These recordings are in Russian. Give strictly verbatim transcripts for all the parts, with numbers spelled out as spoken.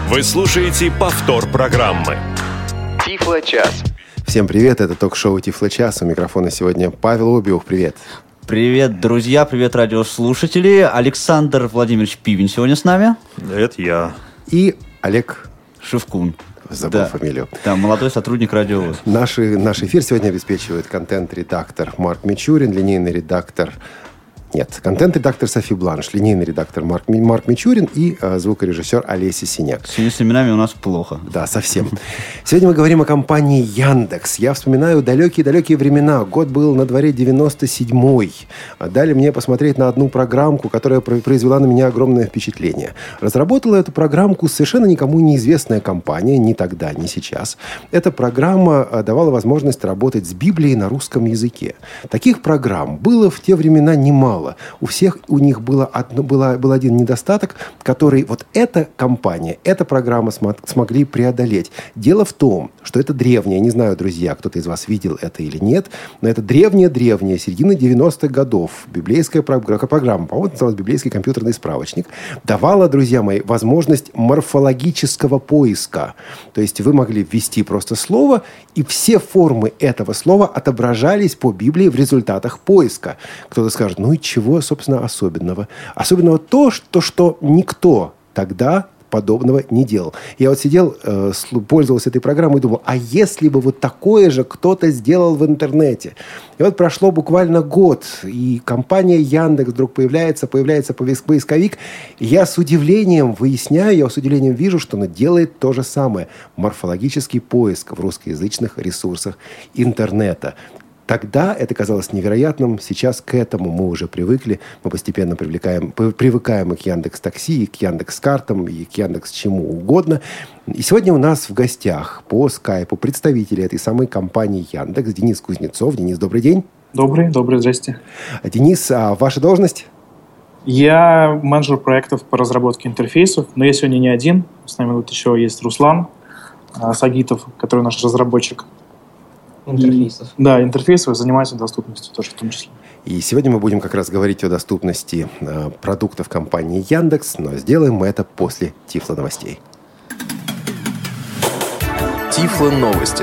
Вы слушаете повтор программы. Тифло-час. Всем привет, это ток-шоу Тифло-час. У микрофона сегодня Павел Обиух, привет. Привет, друзья, привет, радиослушатели. Александр Владимирович Пивень сегодня с нами. Это я. И Олег Шевкун. Забыл да. фамилию. Да, молодой сотрудник Радио ВОС. Наш, наш эфир сегодня обеспечивает контент-редактор Марк Мичурин, линейный редактор... Нет, контент-редактор Софи Бланш, линейный редактор Марк, Марк Мичурин и э, звукорежиссер Олеся Синяк. Сегодня с именами у нас плохо. Да, совсем. Сегодня мы говорим о компании Яндекс. Я вспоминаю далекие-далекие времена. Год был на дворе девяносто седьмой. Дали мне посмотреть на одну программку, которая произвела на меня огромное впечатление. Разработала эту программку совершенно никому неизвестная компания, ни тогда, ни сейчас. Эта программа давала возможность работать с Библией на русском языке. Таких программ было в те времена немало. У всех у них было одно, было, был один недостаток, который вот эта компания, эта программа см- смогли преодолеть. Дело в том, что это древняя, не знаю, друзья, кто-то из вас видел это или нет, но это древняя-древняя, середина девяностых годов, библейская программа, программа, по-моему, называлась «Библейский компьютерный справочник», давала, друзья мои, возможность морфологического поиска. То есть вы могли ввести просто слово, и все формы этого слова отображались по Библии в результатах поиска. Кто-то скажет, ну и чего, собственно, особенного? Особенного то, что, что никто тогда подобного не делал. Я вот сидел, э, пользовался этой программой и думал, а если бы вот такое же кто-то сделал в интернете? И вот прошло буквально год, и компания Яндекс вдруг появляется, появляется поисковик. И я с удивлением выясняю, я с удивлением вижу, что она делает то же самое. Морфологический поиск в русскоязычных ресурсах интернета. Тогда это казалось невероятным, сейчас к этому мы уже привыкли, мы постепенно привлекаем, привыкаем и к Яндекс.Такси, и к Яндекс.Картам, и к Яндекс чему угодно. И сегодня у нас в гостях по скайпу представители этой самой компании Яндекс, Денис Кузнецов. Денис, добрый день. Добрый, добрый, здрасте. Денис, а ваша должность? Я менеджер проектов по разработке интерфейсов, но я сегодня не один. С нами тут еще есть Руслан Сагитов, который наш разработчик. Интерфейсов. И, да, интерфейсов, занимается доступностью тоже в том числе. И сегодня мы будем как раз говорить о доступности э, продуктов компании Яндекс, но сделаем мы это после Тифло новостей. Тифло новости.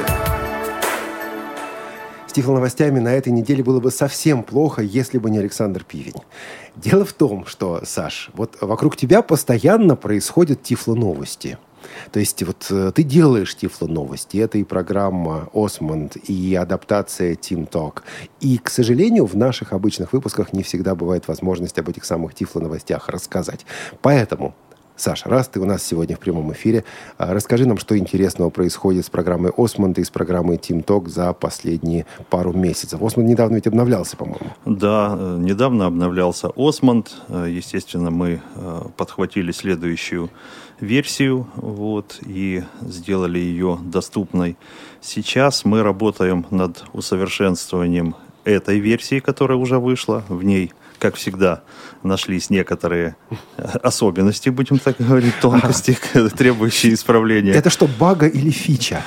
С Тифло новостями на этой неделе было бы совсем плохо, если бы не Александр Пивень. Дело в том, что, Саш, вот вокруг тебя постоянно происходят Тифло новости. То есть вот ты делаешь Тифло новости, это и программа Осмонд, и адаптация TeamTalk. И, к сожалению, в наших обычных выпусках не всегда бывает возможность об этих самых Тифло новостях рассказать. Поэтому, Саша, раз ты у нас сегодня в прямом эфире, расскажи нам, что интересного происходит с программой Осмонд и с программой TeamTalk за последние пару месяцев. Осмонд недавно ведь обновлялся, по-моему. Да, недавно обновлялся Осмонд. Естественно, мы подхватили следующую версию, вот, и сделали ее доступной. Сейчас мы работаем над усовершенствованием этой версии, которая уже вышла. В ней, как всегда, нашлись некоторые особенности, будем так говорить, тонкости, требующие исправления. Это что, бага или фича?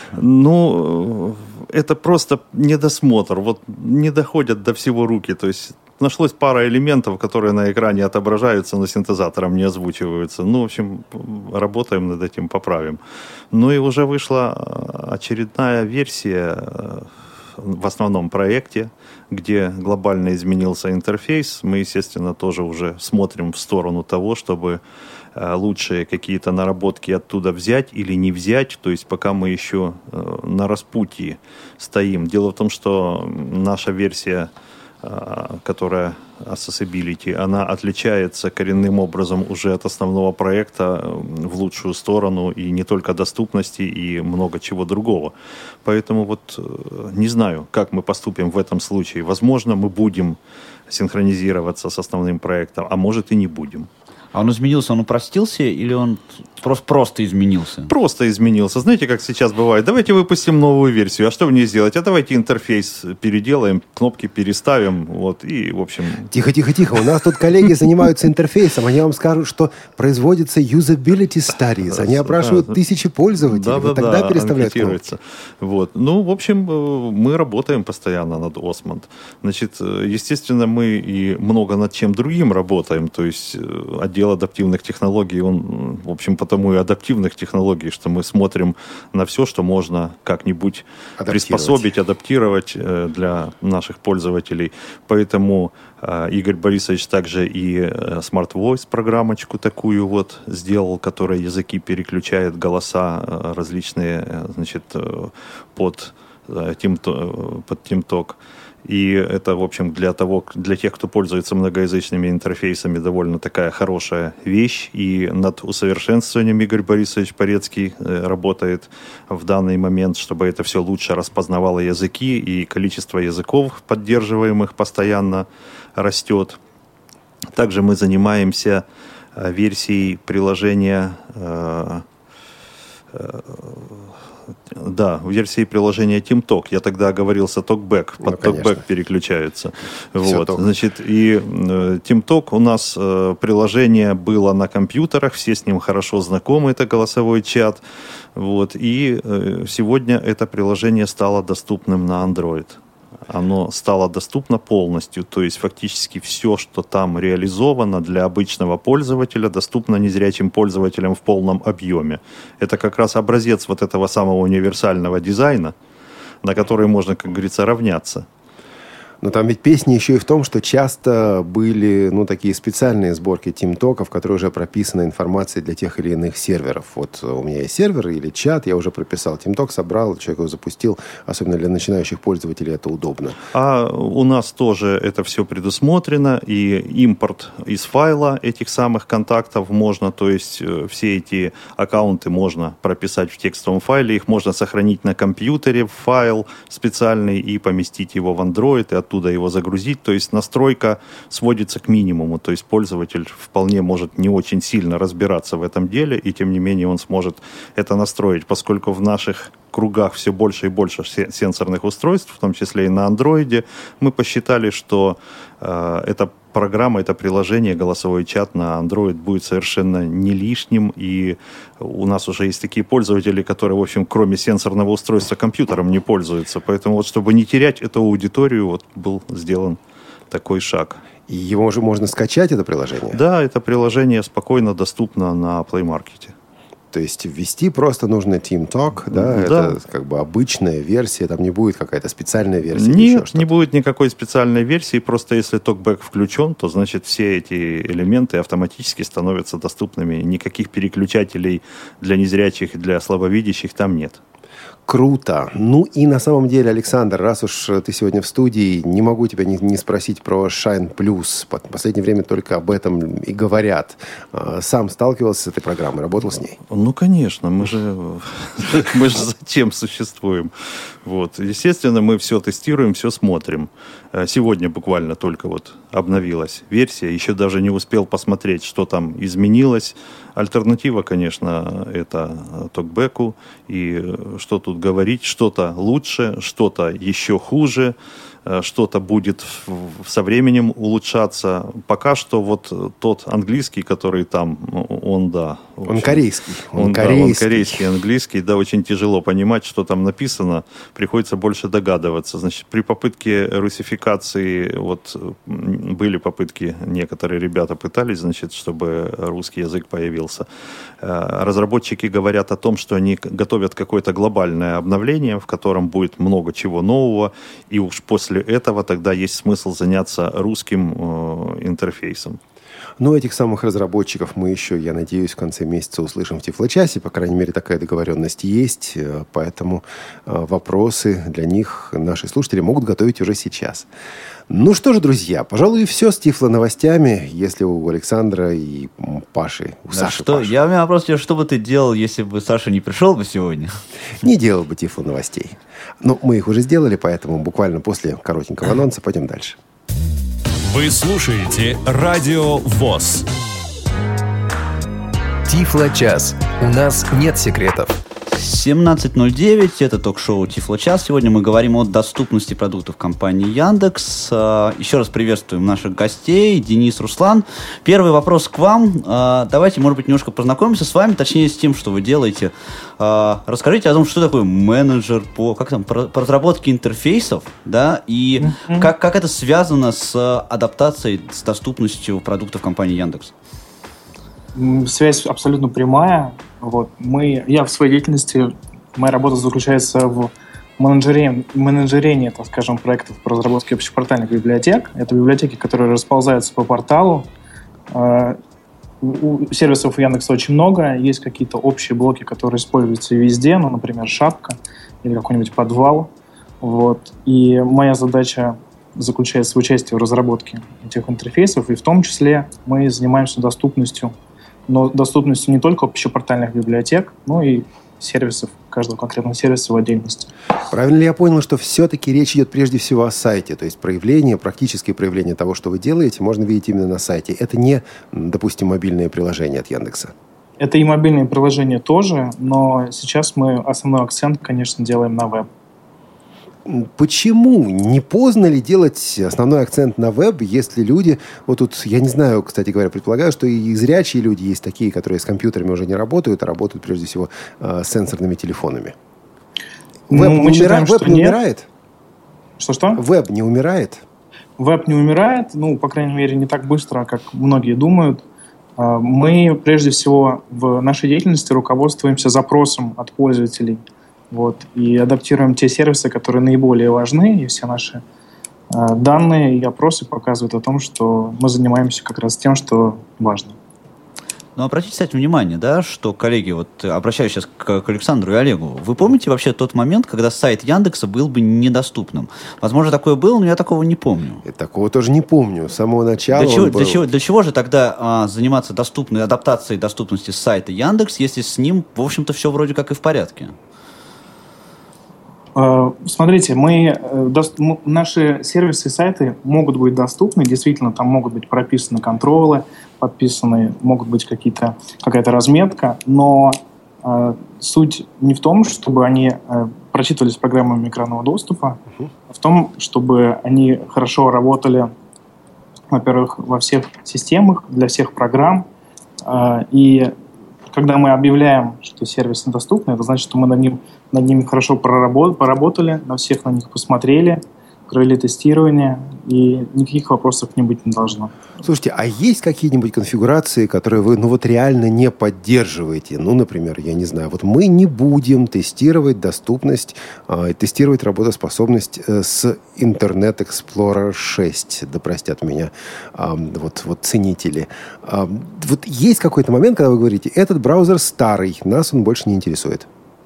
Ну, это просто недосмотр. Вот не доходят до всего руки. То есть нашлось пара элементов, которые на экране отображаются, но синтезатором не озвучиваются. Ну, в общем, работаем над этим, поправим. Ну и уже вышла очередная версия в основном проекте, где глобально изменился интерфейс. Мы, естественно, тоже уже смотрим в сторону того, чтобы лучшие какие-то наработки оттуда взять или не взять. То есть пока мы еще на распутье стоим. Дело в том, что наша версия, которая Accessibility, она отличается коренным образом уже от основного проекта в лучшую сторону, и не только доступности, и много чего другого. Поэтому вот не знаю, как мы поступим в этом случае. Возможно, мы будем синхронизироваться с основным проектом, а может и не будем. А он изменился, он упростился или он просто, просто изменился? Просто изменился. Знаете, как сейчас бывает? Давайте выпустим новую версию. А что в ней сделать? А давайте интерфейс переделаем, кнопки переставим. Вот, и, в общем... Тихо, тихо, тихо. У нас тут коллеги занимаются интерфейсом. Они вам скажут, что производится usability studies. Они опрашивают да, тысячи пользователей. Да, вот да, тогда да, переставляют кнопки. Вот. Ну, в общем, мы работаем постоянно над Osmond. Значит, естественно, мы и много над чем другим работаем. То есть отдел адаптивных технологий, он, в общем, потому и адаптивных технологий, что мы смотрим на все, что можно как-нибудь приспособить, адаптировать для наших пользователей. Поэтому Игорь Борисович также и Smart Voice программочку такую вот сделал, которая языки переключает, голоса различные, значит, под TeamTalk. И это, в общем, для того, для тех, кто пользуется многоязычными интерфейсами, довольно такая хорошая вещь. И над усовершенствованием Игорь Борисович Порецкий работает в данный момент, чтобы это все лучше распознавало языки, и количество языков, поддерживаемых, постоянно растет. Также мы занимаемся версией приложения... Да, в версии приложения TeamTalk. Я тогда оговорился TalkBack. Под ну, TalkBack переключаются. Вот. Значит, и э, TeamTalk у нас э, приложение было на компьютерах, все с ним хорошо знакомы, это голосовой чат. Вот. И э, сегодня это приложение стало доступным на Android. Оно стало доступно полностью, то есть фактически все, что там реализовано для обычного пользователя, доступно незрячим пользователям в полном объеме. Это как раз образец вот этого самого универсального дизайна, на который можно, как говорится, равняться. Но там ведь песня еще и в том, что часто были, ну, такие специальные сборки TeamTalk, в которых уже прописана информация для тех или иных серверов. Вот у меня есть сервер или чат, я уже прописал TeamTalk, собрал, человек его запустил. Особенно для начинающих пользователей это удобно. А у нас тоже это все предусмотрено, и импорт из файла этих самых контактов можно, то есть все эти аккаунты можно прописать в текстовом файле, их можно сохранить на компьютере в файл специальный и поместить его в Android, и оттуда его загрузить, то есть настройка сводится к минимуму, то есть пользователь вполне может не очень сильно разбираться в этом деле, и тем не менее он сможет это настроить, поскольку в наших кругах все больше и больше сенсорных устройств, в том числе и на андроиде, мы посчитали, что э, эта программа, это приложение, голосовой чат на Android будет совершенно не лишним, и у нас уже есть такие пользователи, которые, в общем, кроме сенсорного устройства компьютером не пользуются. Поэтому вот, чтобы не терять эту аудиторию, вот был сделан такой шаг. И его уже можно скачать, это приложение? Да, это приложение спокойно доступно на Play Market. То есть ввести просто нужно TeamTalk, да? Да. Это как бы обычная версия, там не будет какая-то специальная версия? Нет, не будет никакой специальной версии, просто если TalkBack включен, то значит все эти элементы автоматически становятся доступными. Никаких переключателей для незрячих и для слабовидящих там нет. Круто. Ну и на самом деле, Александр, раз уж ты сегодня в студии, не могу тебя не, не спросить про Shine Plus. В последнее время только об этом и говорят. Сам сталкивался с этой программой, работал с ней? Ну, конечно. Мы же, мы же затем существуем. Вот. Естественно, мы все тестируем, все смотрим. Сегодня буквально только вот обновилась версия. Еще даже не успел посмотреть, что там изменилось. Альтернатива, конечно, это TalkBack'у. И что тут говорить, что-то лучше, что-то еще хуже, что-то будет со временем улучшаться. Пока что вот тот английский, который там, он, да. Он общем, корейский. Он, он, корейский. Да, он корейский, английский, да, очень тяжело понимать, что там написано, приходится больше догадываться. Значит, при попытке русификации, вот были попытки, некоторые ребята пытались, значит, чтобы русский язык появился. Разработчики говорят о том, что они готовят какое-то глобальное обновление, в котором будет много чего нового, и уж после этого тогда есть смысл заняться русским э, интерфейсом. Ну, этих самых разработчиков мы еще, я надеюсь, в конце месяца услышим в Тифлочасе. По крайней мере, такая договоренность есть. Поэтому э, вопросы для них наши слушатели могут готовить уже сейчас. Ну что же, друзья, пожалуй, все с Тифло новостями. Если у Александра и Паши, у да Саши что, Паши. Я у меня вопрос, что бы ты делал, если бы Саша не пришел бы сегодня? Не делал бы Тифло новостей. Но мы их уже сделали, поэтому буквально после коротенького анонса пойдем дальше. Вы слушаете Радио ВОС. Тифло-час. У нас нет секретов. семнадцать ноль девять, это ток-шоу Тифло-час. Сегодня мы говорим о доступности продуктов компании Яндекс. Еще раз приветствуем наших гостей, Денис, Руслан. Первый вопрос к вам. Давайте, может быть, немножко познакомимся с вами, точнее, с тем, что вы делаете. Расскажите о том, что такое менеджер по, как там, по разработке интерфейсов, да, и mm-hmm. как, как это связано с адаптацией, с доступностью продуктов компании Яндекс. Связь абсолютно прямая. Вот. Мы, я в своей деятельности, моя работа заключается в менеджерении, менеджерении, так скажем, проектов по разработке общепортальных библиотек. Это библиотеки, которые расползаются по порталу. У сервисов у Яндекса очень много. Есть какие-то общие блоки, которые используются везде, ну, например, шапка или какой-нибудь подвал. Вот. И моя задача заключается в участии в разработке этих интерфейсов, и в том числе мы занимаемся доступностью, но доступностью не только общепортальных библиотек, но и сервисов, каждого конкретного сервиса в отдельности. Правильно ли я понял, что все-таки речь идет прежде всего о сайте? То есть проявление, практическое проявление того, что вы делаете, можно видеть именно на сайте. Это не, допустим, мобильное приложение от Яндекса. Это и мобильные приложения тоже, но сейчас мы основной акцент, конечно, делаем на веб. Почему? Не поздно ли делать основной акцент на веб, если люди... Вот тут, я не знаю, кстати говоря, предполагаю, что и зрячие люди есть такие, которые с компьютерами уже не работают, а работают прежде всего э, с сенсорными телефонами. Ну, Веб, мы умира... считаем, веб не нет. умирает? Что-что? Веб не умирает? Веб не умирает, ну, по крайней мере, не так быстро, как многие думают. Мы, прежде всего, в нашей деятельности руководствуемся запросом от пользователей. Вот, и адаптируем те сервисы, которые наиболее важны, и все наши э, данные и опросы показывают о том, что мы занимаемся как раз тем, что важно. Ну, обратите, кстати, внимание, да, что, коллеги, вот обращаюсь сейчас к, к Александру и Олегу, вы помните вообще тот момент, когда сайт Яндекса был бы недоступным? Возможно, такое было, но я такого не помню. Я такого тоже не помню. С самого начала Для чего, он был... для чего, для чего же тогда а, заниматься доступной адаптацией доступности сайта Яндекс, если с ним, в общем-то, все вроде как и в порядке? Смотрите, мы, наши сервисы и сайты могут быть доступны, действительно, там могут быть прописаны контролы, подписаны, могут быть какие-то, какая-то разметка, но э, суть не в том, чтобы они э, прочитывались программами экранного доступа, uh-huh. а в том, чтобы они хорошо работали, во-первых, во всех системах, для всех программ, э, и когда мы объявляем, что сервис недоступный, это значит, что мы над ним, над ним хорошо поработали, на всех на них посмотрели, провели тестирование, и никаких вопросов к ним быть не должно. Слушайте, а есть какие-нибудь конфигурации, которые вы, ну вот реально не поддерживаете? Ну, например, я не знаю, вот мы не будем тестировать доступность, э, тестировать работоспособность э, с Internet Explorer шесть, да простят меня э, вот, вот ценители. Э, вот есть какой-то момент, когда вы говорите, этот браузер старый, нас он больше не интересует?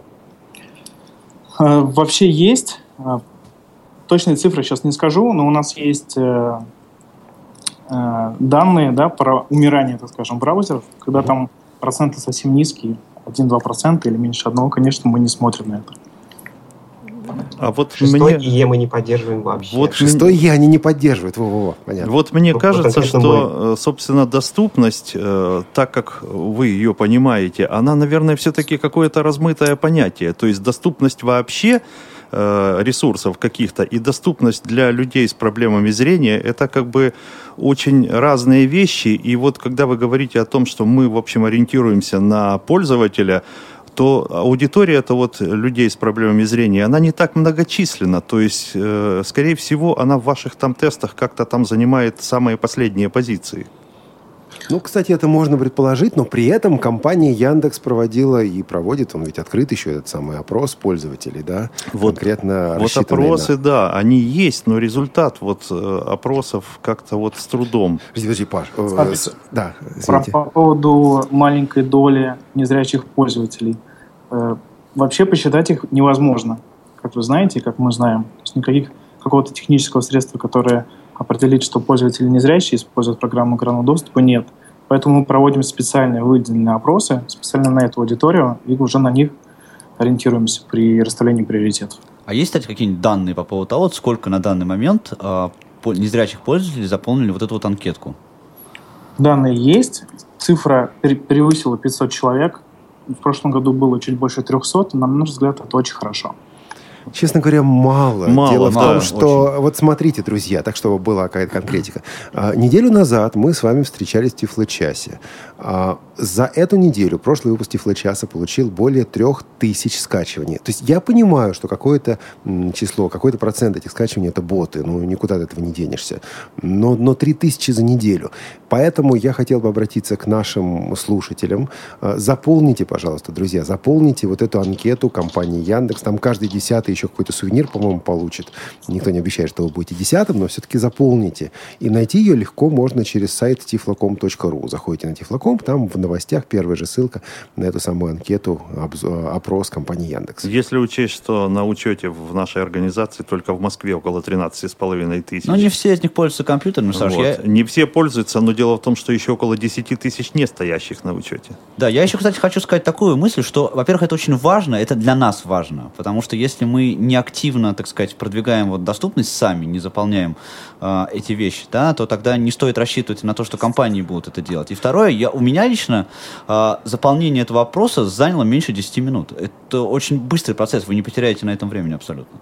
Э, вообще есть. Точные цифры сейчас не скажу, но у нас есть э, э, данные, да, про умирание, так скажем, браузеров, когда mm-hmm. там проценты совсем низкие, один-два процента или меньше одного, конечно, мы не смотрим на это. А вот Шестой мне... ИЕ мы не поддерживаем вообще. Вот Шестой ИЕ они не поддерживают. Во-во-во, понятно. Вот мне Ну, кажется, что, мы... собственно, доступность, э, так как вы ее понимаете, она, наверное, все-таки какое-то размытое понятие. То есть доступность вообще ресурсов каких-то и доступность для людей с проблемами зрения — это как бы очень разные вещи. И вот когда вы говорите о том, что мы, в общем, ориентируемся на пользователя, то аудитория это вот людей с проблемами зрения, она не так многочисленна. То есть, э, скорее всего, она в ваших там тестах как-то там занимает самые последние позиции. Ну, кстати, это можно предположить, но при этом компания Яндекс проводила и проводит, он ведь открыт еще этот самый опрос пользователей, да? Вот, конкретно вот опросы, на... да, они есть, но результат вот э, опросов как-то вот с трудом. Подожди, подожди, Паш. Смотрите, э, да, про, по поводу маленькой доли незрячих пользователей. Э, вообще посчитать их невозможно, как вы знаете, как мы знаем. То есть никаких какого-то технического средства, которое определить, что пользователи незрячие используют программу экранного доступа, нет. Поэтому мы проводим специальные выделенные опросы, специально на эту аудиторию, и уже на них ориентируемся при расставлении приоритетов. А есть, кстати, какие-нибудь данные по поводу того, сколько на данный момент э, незрячих пользователей заполнили вот эту вот анкетку? Данные есть. Цифра превысила пятьсот человек. В прошлом году было чуть больше трехсот. На наш взгляд, это очень хорошо. Честно говоря, мало. Мало, Дело в мало, том, что... очень. Вот смотрите, друзья, так, чтобы была какая-то конкретика. А, неделю назад мы с вами встречались в Тифлочасе. А, за эту неделю прошлый выпуск Тифлочаса получил более трех тысяч скачиваний. То есть я понимаю, что какое-то м, число, какой-то процент этих скачиваний – это боты. Ну, никуда от этого не денешься. Но, но три тысячи за неделю. Поэтому я хотел бы обратиться к нашим слушателям. А, заполните, пожалуйста, друзья, заполните вот эту анкету компании Яндекс. Там каждый десятый еще какой-то сувенир, по-моему, получит. Никто не обещает, что вы будете десятым, но все-таки заполните. И найти ее легко можно через сайт тифлоком точка ру. Заходите на Тифлоком, там в новостях первая же ссылка на эту самую анкету, опрос компании Яндекс. Если учесть, что на учете в нашей организации только в Москве около тринадцать с половиной тысяч. Но не все из них пользуются компьютером, Саш. Вот. Я... Не все пользуются, но дело в том, что еще около десять тысяч не стоящих на учете. Да, я еще, кстати, хочу сказать такую мысль, что, во-первых, это очень важно, это для нас важно, потому что если мы не активно, так сказать, продвигаем вот доступность сами, не заполняем э, эти вещи, да, то тогда не стоит рассчитывать на то, что компании будут это делать. И второе, я, у меня лично э, заполнение этого вопроса заняло меньше десяти минут. Это очень быстрый процесс, вы не потеряете на этом времени абсолютно.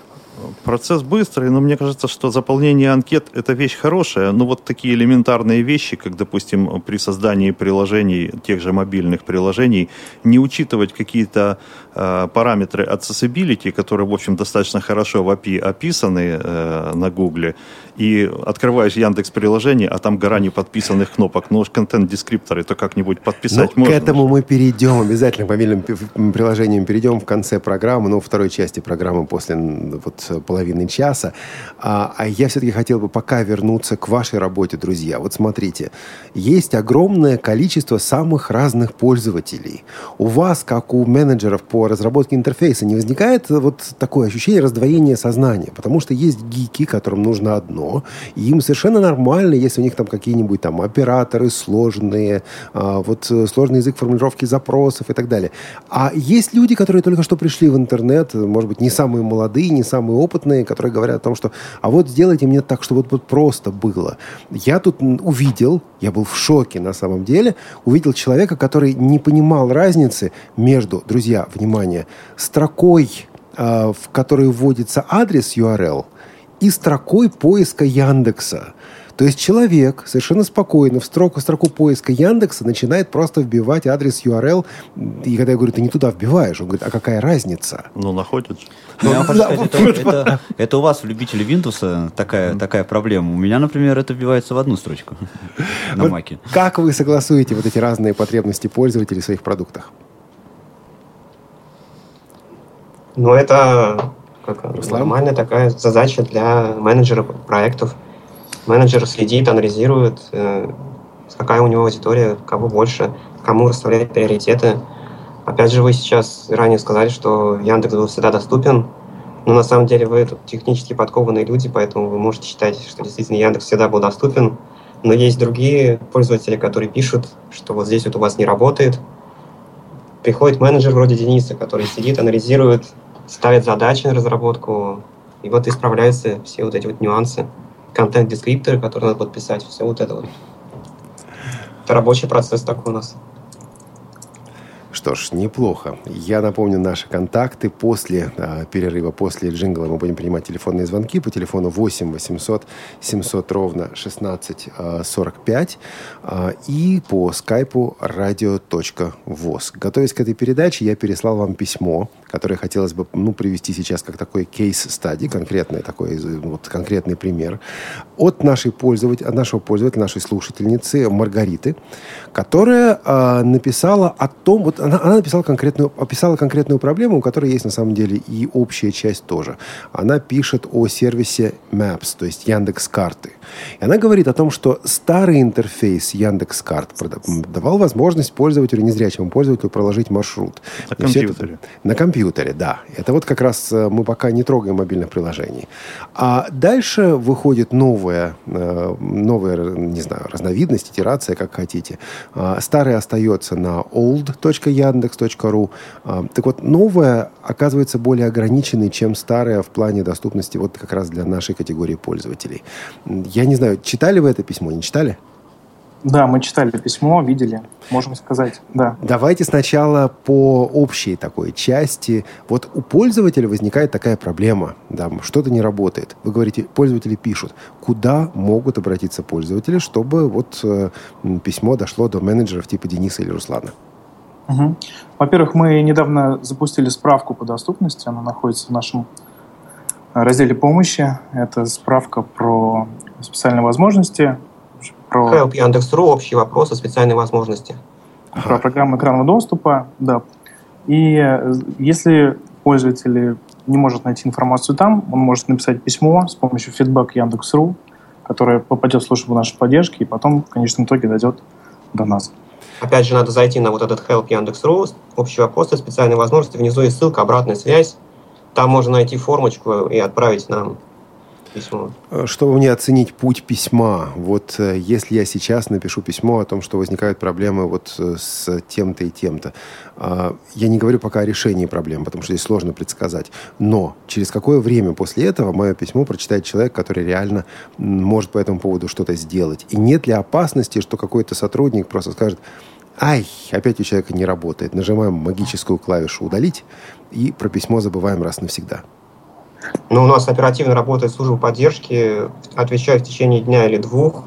Процесс быстрый, но мне кажется, что заполнение анкет – это вещь хорошая. Но вот такие элементарные вещи, как, допустим, при создании приложений, тех же мобильных приложений, не учитывать какие-то э, параметры accessibility, которые, в общем, достаточно хорошо в эй пи ай описаны э, на Гугле, и открываешь Яндекс.Приложение, а там гора неподписанных кнопок. Ну уж контент-дескрипторы то как-нибудь подписать ну, можно. К этому мы перейдем, обязательно к мобильным приложениям перейдем в конце программы, но во второй части программы после вот, половины часа. А, а я все-таки хотел бы пока вернуться к вашей работе, друзья. Вот смотрите, есть огромное количество самых разных пользователей. У вас, как у менеджеров по разработке интерфейса, не возникает вот такое ощущение раздвоения сознания? Потому что есть гики, которым нужно одно, и им совершенно нормально, если у них там какие-нибудь там операторы сложные, а, вот сложный язык формулировки запросов и так далее. А есть люди, которые только что пришли в интернет, может быть, не самые молодые, не самые опытные, которые говорят о том, что а вот сделайте мне так, чтобы вот, вот просто было. Я тут увидел, я был в шоке на самом деле, увидел человека, который не понимал разницы между, друзья, внимание, строкой, э, в которой вводится адрес ю ар эл, и строкой поиска Яндекса. То есть человек совершенно спокойно в строку, в строку поиска Яндекса начинает просто вбивать адрес ю ар эл. И когда я говорю, ты не туда вбиваешь, он говорит, а какая разница? Ну, находит. Ну, я вам хочу сказать, это, это, это у вас, у любителей Windows, такая, такая проблема. У меня, например, это вбивается в одну строчку на вот Маке. Как вы согласуете вот эти разные потребности пользователей в своих продуктах? Ну, это как, нормальная такая задача для менеджера проектов. Менеджер следит, анализирует, э, какая у него аудитория, кого больше, кому расставляет приоритеты. Опять же, вы сейчас ранее сказали, что Яндекс был всегда доступен, но на самом деле вы тут технически подкованные люди, поэтому вы можете считать, что действительно Яндекс всегда был доступен. Но есть другие пользователи, которые пишут, что вот здесь вот у вас не работает. Приходит менеджер вроде Дениса, который сидит, анализирует, ставит задачи на разработку, и вот исправляются все вот эти вот нюансы. Контент-дескрипторы, которые надо подписать, все вот это вот. Это рабочий процесс такой у нас. Что ж, неплохо. Я напомню наши контакты. После э, перерыва, после джингла мы будем принимать телефонные звонки по телефону восемь восемьсот семьсот ровно шестнадцать сорок пять э, и по скайпу радио точка воз. Готовясь к этой передаче, я переслал вам письмо, которое хотелось бы ну, привести сейчас как такой кейс-стади, конкретный такой, вот, конкретный пример, от нашей пользователя, от нашего пользователя, нашей слушательницы Маргариты, которая э, написала о том, вот она, она написала конкретную, описала конкретную проблему, у которой есть на самом деле и общая часть тоже. Она пишет о сервисе Maps, то есть Яндекс.Карты. И она говорит о том, что старый интерфейс Яндекс.Карт давал возможность пользователю, незрячему пользователю, проложить маршрут. На компьютере. Это, на компьютере, да. Это вот как раз мы пока не трогаем мобильных приложений. А дальше выходит новая, новая, не знаю, разновидность, итерация, как хотите. Старый остается на олд точка яндекс точка ру. Так вот, новая оказывается более ограниченной, чем старая в плане доступности вот как раз для нашей категории пользователей. Я не знаю, читали вы это письмо, не читали? Да, мы читали письмо, видели, можем сказать, да. Давайте сначала по общей такой части. Вот у пользователя возникает такая проблема, да, что-то не работает. Вы говорите, пользователи пишут. Куда могут обратиться пользователи, чтобы вот э, письмо дошло до менеджеров типа Дениса или Руслана? Угу. Во-первых, мы недавно запустили справку по доступности, она находится в нашем разделе помощи. Это справка про специальные возможности, про... Help Яндекс.ру, общие вопросы, специальные возможности. Про программу экранного доступа, да. И если пользователь не может найти информацию там, он может написать письмо с помощью feedback Яндекс.ру, которое попадет в службу нашей поддержки и потом в конечном итоге дойдет до нас. Опять же, надо зайти на вот этот Help Яндекс.ру, общие вопросы, специальные возможности. Внизу есть ссылка, обратная связь. Там можно найти формочку и отправить нам письмо. Чтобы мне оценить путь письма, вот если я сейчас напишу письмо о том, что возникают проблемы вот с тем-то и тем-то, я не говорю пока о решении проблем, потому что здесь сложно предсказать, но через какое время после этого мое письмо прочитает человек, который реально может по этому поводу что-то сделать? И нет ли опасности, что какой-то сотрудник просто скажет: ай, опять у человека не работает, нажимаем магическую клавишу «удалить» и про письмо забываем раз навсегда? Ну, у нас оперативно работает служба поддержки, отвечает в течение дня или двух,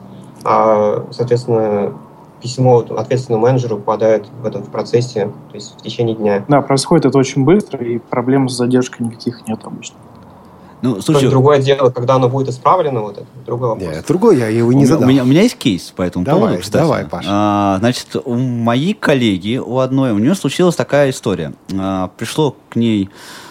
а, соответственно, письмо ответственному менеджеру попадает в этом в процессе, то есть в течение дня. Да, происходит это очень быстро, и проблем с задержкой никаких нет обычно. Ну, слушай, другое дело, когда оно будет исправлено, вот это другой вопрос. Нет, другой я его не у, задал. У меня, у меня есть кейс по этому давай, поводу, кстати. Давай, Паша. А, значит, у моей коллеги, у одной, у нее случилась такая история. А, пришло к ней...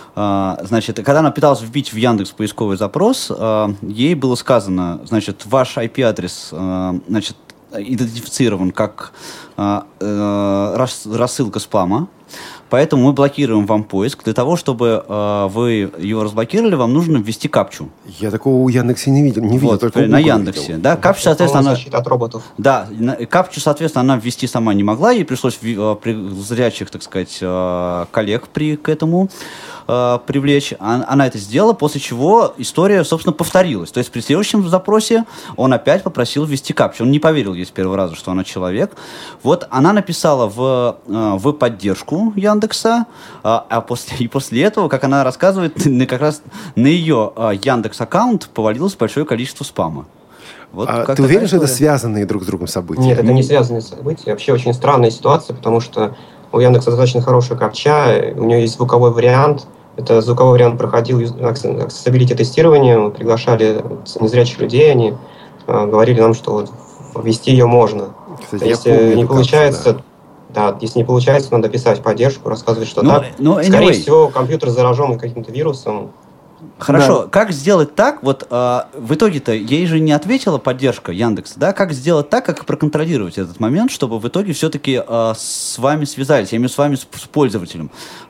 Uh, значит, когда она пыталась вбить в Яндекс поисковый запрос, uh, ей было сказано, значит, ваш ай пи-адрес, uh, значит, идентифицирован как uh, uh, рас, рассылка спама, поэтому мы блокируем вам поиск. Для того, чтобы uh, вы его разблокировали, вам нужно ввести капчу. Я такого у Яндексе не видел, не видел, вот, только на Яндексе. Да, капчу, соответственно, она... защита от роботов. Да, капчу, соответственно, она ввести сама не могла, ей пришлось при зрячих, так сказать, коллег при, к этому привлечь. Она это сделала, после чего история, собственно, повторилась. То есть при следующем запросе он опять попросил ввести капчу. Он не поверил ей с первого раза, что она человек. Вот она написала в, в поддержку Яндекса, а после, и после этого, как она рассказывает, как раз на ее Яндекс-аккаунт повалилось большое количество спама. Вот а ты уверен, что это связанные друг с другом события? Нет, это не связанные события. Вообще очень странная ситуация, потому что у Яндекса достаточно хорошая капча, у нее есть звуковой вариант. Это звуковой вариант проходил accessibility тестирование, мы приглашали незрячих людей, они э, говорили нам, что вот ввести ее можно. Кстати, если помню, не получается, капчу, да. Да, если не получается, надо писать в поддержку, рассказывать, что но, так. Но anyway. Скорее всего, компьютер заражен каким-то вирусом. Хорошо, да. Как сделать так, вот э, в итоге-то ей же не ответила поддержка Яндекса, да, как сделать так, как проконтролировать этот момент, чтобы в итоге все-таки э, с вами связались, я имею в виду с вами, с, с пользователем,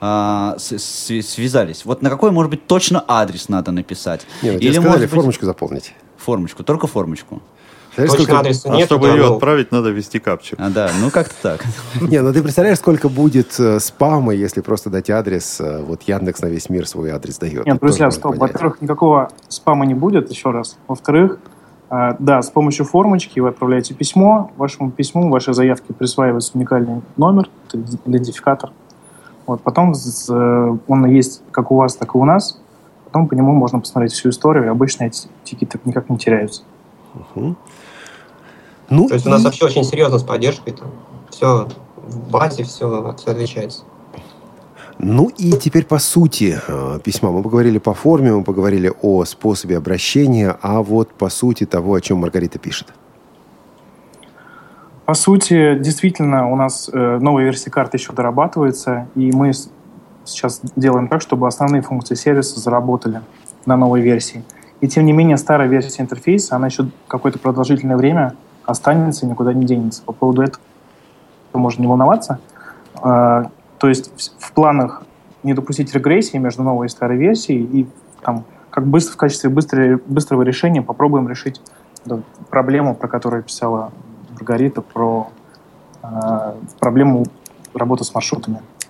э, с, с, связались. Вот на какой, может быть, точно адрес надо написать? Нет, Или, сказали, может быть, формочку заполнить. Формочку, только формочку. Точно адреса а нет. чтобы да, ее ну... отправить, надо ввести капчу. А, да, ну как-то так. Не, ну ты представляешь, сколько будет э, спама, если просто дать адрес, э, вот Яндекс на весь мир свой адрес дает. Нет, друзья, стоп. Во-первых, никакого спама не будет, еще раз. Во-вторых, э, да, с помощью формочки вы отправляете письмо, вашему письму, вашей заявке присваивается уникальный номер, идентификатор. Вот, потом э, он есть как у вас, так и у нас. Потом по нему можно посмотреть всю историю, и обычно эти тикеты никак не теряются. Угу. Ну, То есть и... у нас вообще очень серьезно с поддержкой. Там все в базе, все, все отличается. Ну и теперь по сути письма. Мы поговорили по форме, мы поговорили о способе обращения, а вот по сути того, о чем Маргарита пишет. По сути, действительно, у нас э, новая версия карты еще дорабатывается, и мы с- сейчас делаем так, чтобы основные функции сервиса заработали на новой версии. И тем не менее, старая версия интерфейса, она еще какое-то продолжительное время останется и никуда не денется. По поводу этого можно не волноваться. Э, то есть в, в планах не допустить регрессии между новой и старой версией, и там, как быстро, в качестве быстрого, быстрого решения попробуем решить да, проблему, про которую писала Маргарита, про э, проблему работы с маршрутами.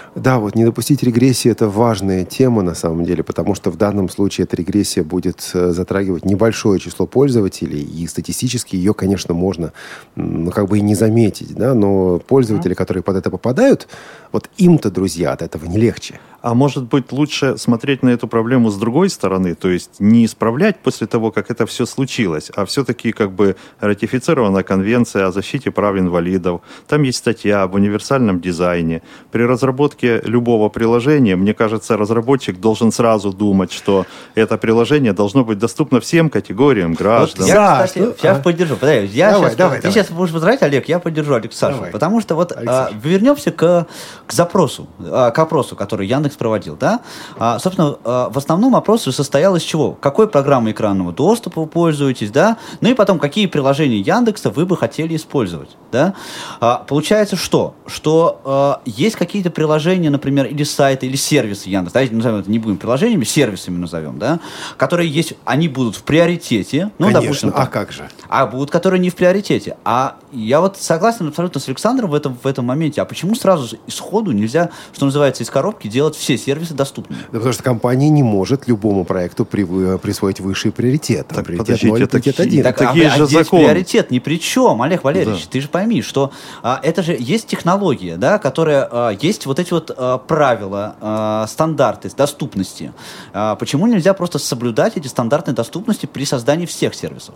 Да, вот не допустить регрессии – это важная тема на самом деле, потому что в данном случае эта регрессия будет затрагивать небольшое число пользователей, и статистически ее, конечно, можно, ну, как бы и не заметить, да, но пользователи, которые под это попадают, вот им-то, друзья, от этого не легче. А может быть, лучше смотреть на эту проблему с другой стороны, то есть не исправлять после того, как это все случилось, а все-таки как бы ратифицирована конвенция о защите прав инвалидов, там есть статья об универсальном дизайне. При разработке любого приложения, мне кажется, разработчик должен сразу думать, что это приложение должно быть доступно всем категориям граждан. Вот я, кстати, что? сейчас а? поддержу. Подожди, я Давай, сейчас, давай, ты давай. сейчас будешь возражать, Олег, я поддержу Алексашу. Давай. Потому что вот а, Алексей. вернемся к, к запросу, а, к опросу, который Яндекс проводил. Да? А, собственно, а, в основном опрос состоял из чего? Какой программой экранного доступа вы пользуетесь, да? Ну и потом, какие приложения Яндекса вы бы хотели использовать. Да? А, получается, что? Что а, есть какие-то приложения, например, или сайты, или сервисы Яндекса, давайте назовем это, не будем приложениями, сервисами назовем, да? Которые есть, они будут в приоритете. Ну, Конечно, допустим, а как же? а будут, которые не в приоритете. А я вот согласен абсолютно с Александром в этом, в этом моменте. А почему сразу исходу нельзя, что называется, из коробки делать все сервисы доступными? Да потому что компания не может любому проекту при, присвоить высший приоритет. Там Так, приоритет подождите, ноль, это приоритет ки- один. Так, так а, есть а же здесь закон. приоритет ни при чем, Олег Валерьевич. Да. Ты же пойми, что а, это же есть технология, да, которая а, есть вот эти вот а, правила, а, стандарты доступности. А, почему нельзя просто соблюдать эти стандарты доступности при создании всех сервисов?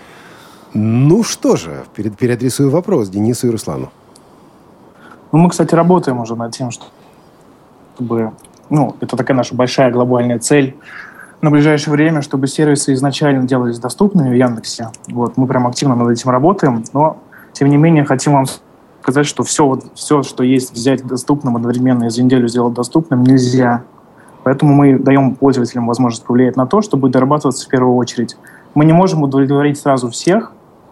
Ну что же, перед, переадресую вопрос Денису и Руслану. Ну, мы, кстати, работаем уже над тем, чтобы... Ну, это такая наша большая глобальная цель на ближайшее время, чтобы сервисы изначально делались доступными в Яндексе. Вот, мы прям активно над этим работаем, но, тем не менее, хотим вам сказать, что все, вот, все, что есть, взять доступным одновременно и за неделю сделать доступным нельзя. Поэтому мы даем пользователям возможность повлиять на то, чтобы дорабатываться в первую очередь. Мы не можем удовлетворить сразу всех,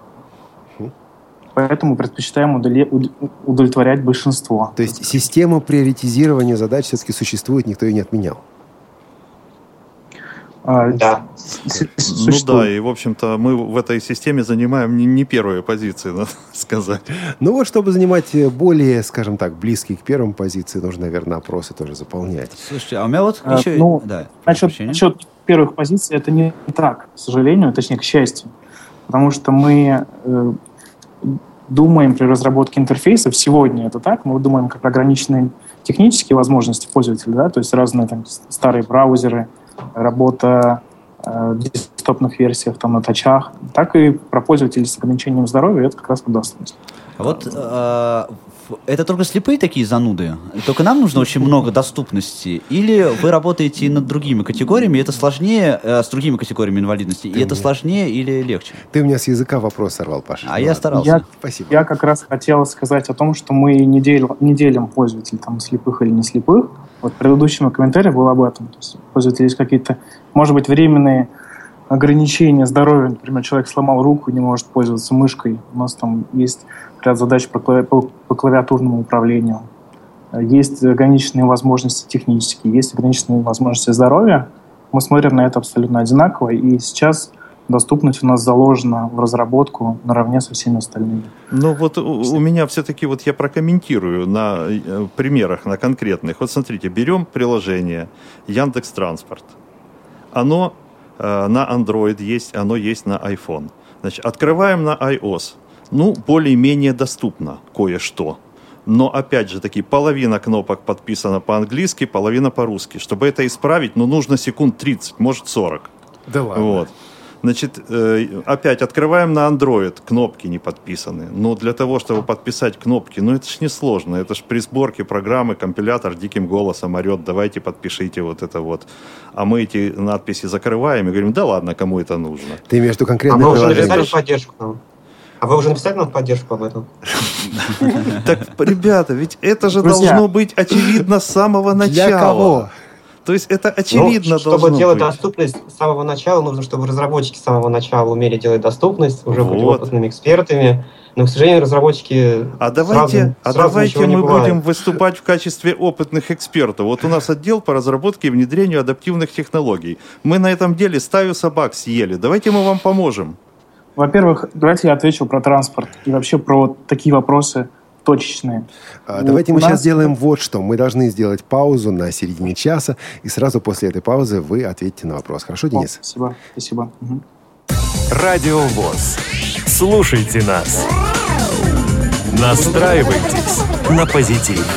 поэтому предпочитаем удовлетворять большинство. То есть система приоритизирования задач все-таки существует, никто ее не отменял. А, Да. с- Ну существует. да, и, в общем-то, мы в этой системе занимаем не, не первые позиции, надо сказать. Ну вот, чтобы занимать более, скажем так, близкие к первым позиции, нужно, наверное, опросы тоже заполнять. Слушайте, а у меня вот А, еще... ну, да, Насчет, прощения. насчет первых позиций это не так, к сожалению, точнее, к счастью. Потому что мы э, думаем при разработке интерфейсов, сегодня это так, мы думаем как ограниченные технические возможности пользователя, да, то есть разные там старые браузеры, работа э, в десктопных версиях, там, на тачах, так и про пользователей с ограничением здоровья, это как раз доступность. А вот э, в- это только слепые такие зануды? Только нам нужно очень много доступности? Или вы работаете и над другими категориями, и это сложнее, э, с другими категориями инвалидности, и это сложнее или легче? Ты у меня с языка вопрос сорвал, Паша. А Ну я ладно. старался. Я, Спасибо. я как раз хотел сказать о том, что мы не, дел, не делим пользователей там, слепых или не слепых. Вот в предыдущем комментарии было об этом. То есть, пользователи есть какие-то, может быть, временные ограничения здоровья. Например, человек сломал руку и не может пользоваться мышкой. У нас там есть ряд задач по, клави- по, по клавиатурному управлению. Есть ограниченные возможности технические, есть ограниченные возможности здоровья. Мы смотрим на это абсолютно одинаково. И сейчас доступность у нас заложена в разработку наравне со всеми остальными. Ну вот у, у меня все-таки, вот я прокомментирую на э, примерах, на конкретных. Вот смотрите, берем приложение Яндекс.Транспорт. Оно э, на Android есть, оно есть на iPhone. Значит, открываем на iOS. Ну, более-менее доступно кое-что. Но, опять же таки, половина кнопок подписана по-английски, половина по-русски. Чтобы это исправить, ну, нужно секунд тридцать, может сорок. Да ладно. Вот. Значит, э, опять открываем на Android, кнопки не подписаны. Но для того, чтобы подписать кнопки, ну это ж не сложно. Это ж при сборке программы компилятор диким голосом орет, давайте подпишите вот это вот. А мы эти надписи закрываем и говорим, да ладно, кому это нужно. Ты имеешь в виду А конкретное мы уже приложение? написали в поддержку нам. А вы уже написали нам в поддержку об этом? Так, ребята, ведь это же Друзья. должно быть очевидно с самого начала. Для кого? То есть это очевидно Ну, чтобы должно делать быть. доступность с самого начала, нужно, чтобы разработчики с самого начала умели делать доступность, уже были Вот. опытными экспертами. Но, к сожалению, разработчики А давайте, сразу, а сразу давайте ничего не мы бывает. будем выступать в качестве опытных экспертов. Вот у нас отдел по разработке и внедрению адаптивных технологий. Мы на этом деле стаю собак съели. Давайте мы вам поможем. Во-первых, давайте я отвечу про транспорт и вообще про такие вопросы. точечные. А, давайте мы нас... сейчас сделаем вот что. Мы должны сделать паузу на середине часа, и сразу после этой паузы вы ответите на вопрос. Хорошо, Денис? О, спасибо, спасибо. Угу. Радио ВОС. Слушайте нас. Настраивайтесь на позитив.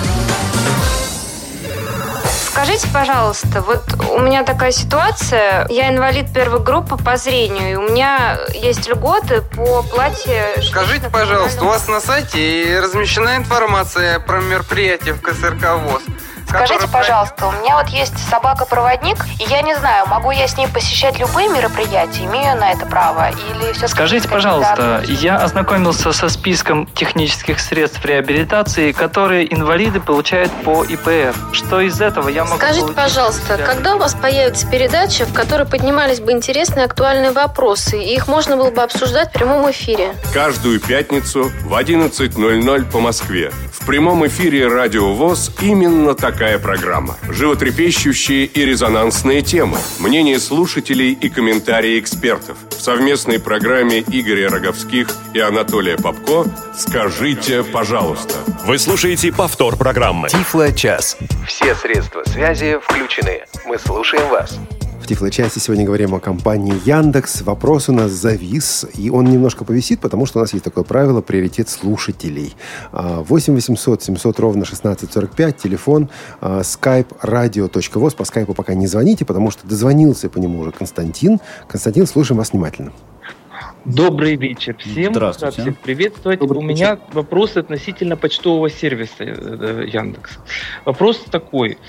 Скажите, пожалуйста, вот у меня такая ситуация, я инвалид первой группы по зрению, и у меня есть льготы по оплате... Скажите, пожалуйста, у вас на сайте размещена информация про мероприятия в ка эс эр ка ВОС? Скажите, пожалуйста, у меня вот есть собака-проводник, и я не знаю, могу я с ней посещать любые мероприятия, имею я на это право, или все? Скажите, пожалуйста, я ознакомился со списком технических средств реабилитации, которые инвалиды получают по и пэ эр. Что из этого я могу Скажите, получить? пожалуйста, когда у вас появится передача, в которой поднимались бы интересные актуальные вопросы, и их можно было бы обсуждать в прямом эфире? Каждую пятницу в одиннадцать ноль ноль по Москве. В прямом эфире Радио ВОС именно такая программа. Животрепещущие и резонансные темы, мнения слушателей и комментарии экспертов. В совместной программе Игоря Роговских и Анатолия Попко «Скажите, пожалуйста». Вы слушаете повтор программы. Тифло-час. Все средства связи включены. Мы слушаем вас. В Тифло-часе сегодня говорим о компании Яндекс. Вопрос у нас завис, и он немножко повисит, потому что у нас есть такое правило — приоритет слушателей. восемь восемьсот семьсот ровно шестнадцать сорок пять, телефон, skype radio точка voz. По скайпу пока не звоните, потому что дозвонился по нему уже Константин. Константин, слушаем вас внимательно. Добрый вечер всем. Здравствуйте. Рад всех приветствовать. Добрый У вечер. меня вопрос относительно почтового сервиса э, Яндекс. Вопрос такой.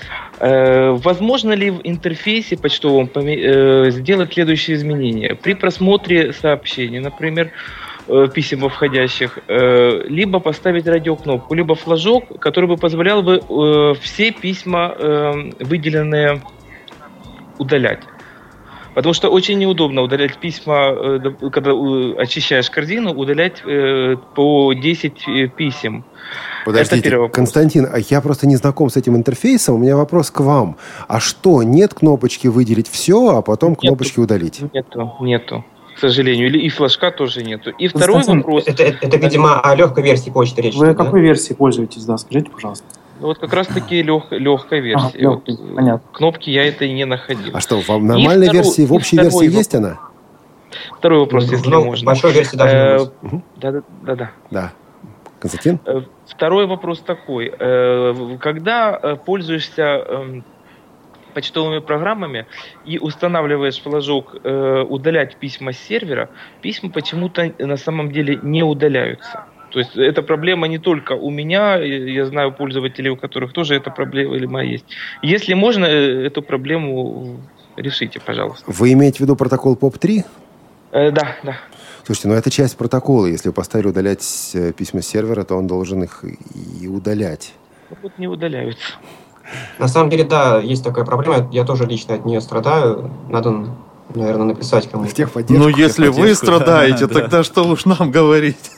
Э, возможно ли в интерфейсе почтовом поме- э, сделать следующие изменения? При просмотре сообщений, например, э, писем входящих, э, либо поставить радиокнопку, либо флажок, который бы позволял бы э, все письма, э, выделенные, удалять. Потому что очень неудобно удалять письма, когда очищаешь корзину, удалять по десять писем. Подождите, Константин, а я просто не знаком с этим интерфейсом. У меня вопрос к вам. А что, нет кнопочки «выделить все», а потом Нету. кнопочки «удалить»? Нету, нету, к сожалению. Или и флажка тоже нету. И второй Константин, вопрос... Это, это, это, видимо, о легкой версии почты речь. Вы идет, какой да? версией пользуетесь, да? Скажите, пожалуйста. Вот как раз-таки лег, легкая версия. А, легкая, вот, понятно. кнопки я это и не находил. А что, в нормальной второй- версии, в и общей второй версии вопрос. есть она? Второй вопрос, Ну, если ну, можно. в большой версии даже Э, не будет. Да, да, да. Да. Константин? Э, Второй вопрос такой. Э, Когда э, пользуешься эм, почтовыми программами и устанавливаешь флажок э, «удалять письма с сервера», письма почему-то на самом деле не удаляются. То есть эта проблема не только у меня, я знаю пользователей, у которых тоже эта проблема есть. Если можно, э, эту проблему решите, пожалуйста. Вы имеете в виду протокол поп три? Э, да, да. Слушайте, ну это часть протокола. Если вы поставили удалять э, письма с сервера, то он должен их и удалять. Вот не удаляются. На самом деле, да, есть такая проблема. Я тоже лично от нее страдаю. Надо, наверное, написать кому-то. В техподдержку. Ну, если вы Техподдержку, страдаете, да, да. тогда что уж нам говорить?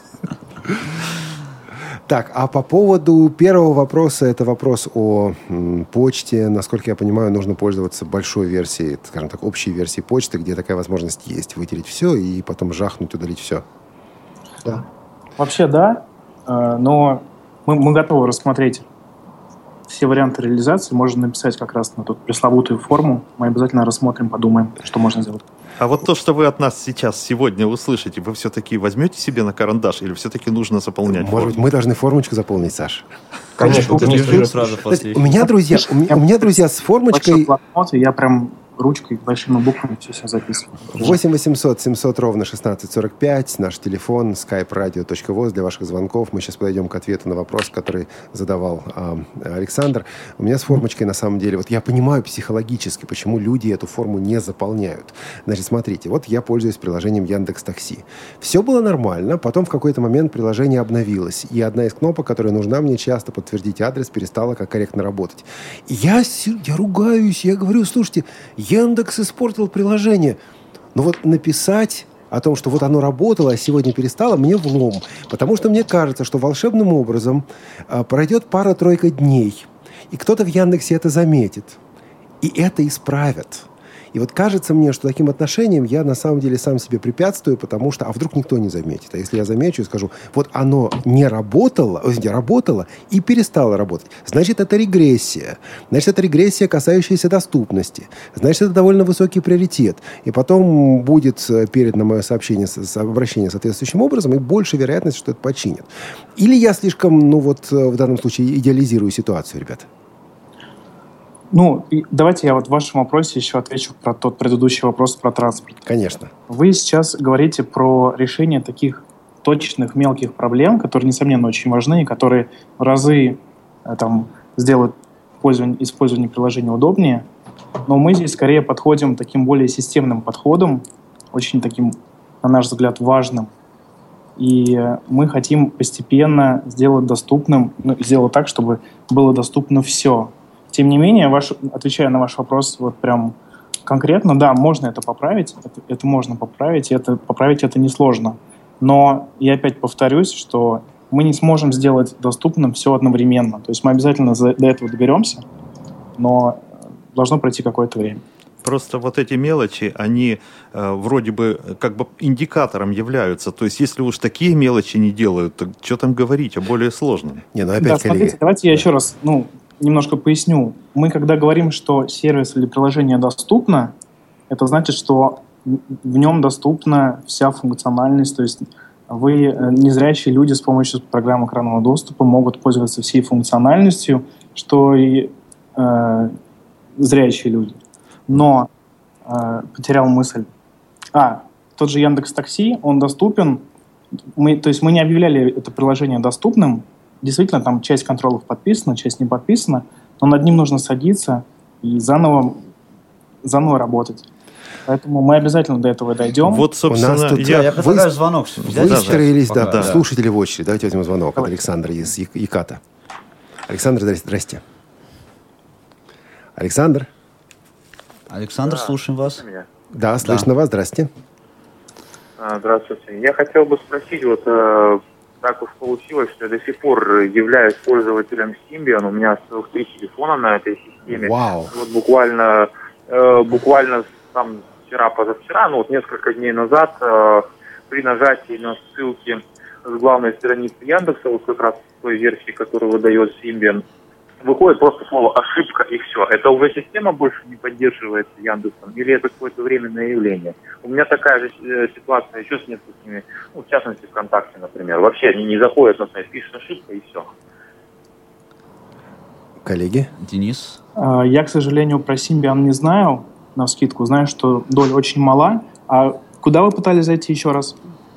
Так, а по поводу первого вопроса, это вопрос о м, почте. Насколько я понимаю, нужно пользоваться большой версией, скажем так, общей версией почты, где такая возможность есть. Вытереть все и потом жахнуть, удалить все. Да. Вообще, да, э, но мы, мы готовы рассмотреть все варианты реализации. Можно написать как раз на ту пресловутую форму. Мы обязательно рассмотрим, подумаем, что можно сделать. А вот то, что вы от нас сейчас, сегодня услышите, вы все-таки возьмете себе на карандаш или все-таки нужно заполнять? Может быть, мы должны формочку заполнить, Саш? Конечно, Это это не не стоит. сразу после У меня, друзья, у меня, у меня, друзья, с Большой формочкой блокнот, и я прям ручкой, большими буквами все себе записываю. восемь восемьсот семьсот ровно шестнадцать сорок пять, наш телефон, skype radio точка voz для ваших звонков. Мы сейчас подойдем к ответу на вопрос, который задавал э, Александр. У меня с формочкой, на самом деле, вот я понимаю психологически, почему люди эту форму не заполняют. Значит, смотрите, вот я пользуюсь приложением Яндекс.Такси. Все было нормально, потом в какой-то момент приложение обновилось, и одна из кнопок, которая нужна мне часто, подтвердить адрес, перестала как корректно работать. И я, я ругаюсь, я говорю, слушайте, Яндекс испортил приложение. Но вот написать о том, что вот оно работало, а сегодня перестало, мне влом. Потому что мне кажется, что волшебным образом а, пройдет пара-тройка дней, и кто-то в Яндексе это заметит. И это исправят. И вот кажется мне, что таким отношением я на самом деле сам себе препятствую, потому что, а вдруг никто не заметит. А если я замечу и скажу, вот оно не работало, извините, работало и перестало работать, значит, это регрессия. Значит, это регрессия, касающаяся доступности. Значит, это довольно высокий приоритет. И потом будет передано мое сообщение, обращение соответствующим образом, и больше вероятность, что это починят. Или я слишком, ну вот, в данном случае идеализирую ситуацию, ребята? Ну, давайте я вот в вашем вопросе еще отвечу про тот предыдущий вопрос про транспорт. Конечно. Вы сейчас говорите про решение таких точечных мелких проблем, которые, несомненно, очень важны, и которые в разы там, сделают пользование, использование приложения удобнее. Но мы здесь скорее подходим таким более системным подходом, очень таким, на наш взгляд, важным. И мы хотим постепенно сделать доступным, ну, сделать так, чтобы было доступно все. Тем не менее, ваш, отвечая на ваш вопрос вот прям конкретно, да, можно это поправить, это, это можно поправить, и это, поправить это несложно. Но я опять повторюсь, что мы не сможем сделать доступным все одновременно. То есть мы обязательно за, до этого доберемся, но должно пройти какое-то время. Просто вот эти мелочи, они э, вроде бы как бы индикатором являются. То есть, если уж такие мелочи не делают, то что там говорить о более сложном? Не, ну опять, да, смотрите, давайте я еще раз ну, немножко поясню. Мы, когда говорим, что сервис или приложение доступно, это значит, что в нем доступна вся функциональность. То есть вы, незрячие люди, с помощью программы экранного доступа могут пользоваться всей функциональностью, что и э, зрячие люди. Но э, потерял мысль. А, тот же Яндекс.Такси, он доступен. Мы, то есть мы не объявляли это приложение доступным. Действительно, там часть контролов подписана, часть не подписана. Но над ним нужно садиться и заново, заново работать. Поэтому мы обязательно до этого дойдем. Вот, собственно, у нас тут я, я предлагаю вы, звонок. Выстроились, да, да, да. слушатели в очередь. Давайте возьмем звонок от Александра из Яката. Александр, здрасте. Александр. Александр, да, слушаем вас. Меня? Да, слышно да. вас. Здрасте. А, здравствуйте. Я хотел бы спросить, вот э, так уж получилось, что я до сих пор являюсь пользователем Symbian. У меня целых три телефона на этой системе. Вау. Вот буквально, э, буквально там вчера-позавчера, ну вот несколько дней назад, э, при нажатии на ссылки с главной страницы Яндекса, вот как раз той версии, которую выдает Symbian, выходит просто слово «ошибка» и все. Это уже система больше не поддерживается Яндексом или это какое-то временное явление? У меня такая же ситуация еще с несколькими, ну, в частности, ВКонтакте, например. Вообще они не заходят на сайт, пишут «ошибка» и все. Коллеги? Денис? Я, к сожалению, про Symbian не знаю, навскидку. Знаю, что доля очень мала. А куда вы пытались зайти еще раз?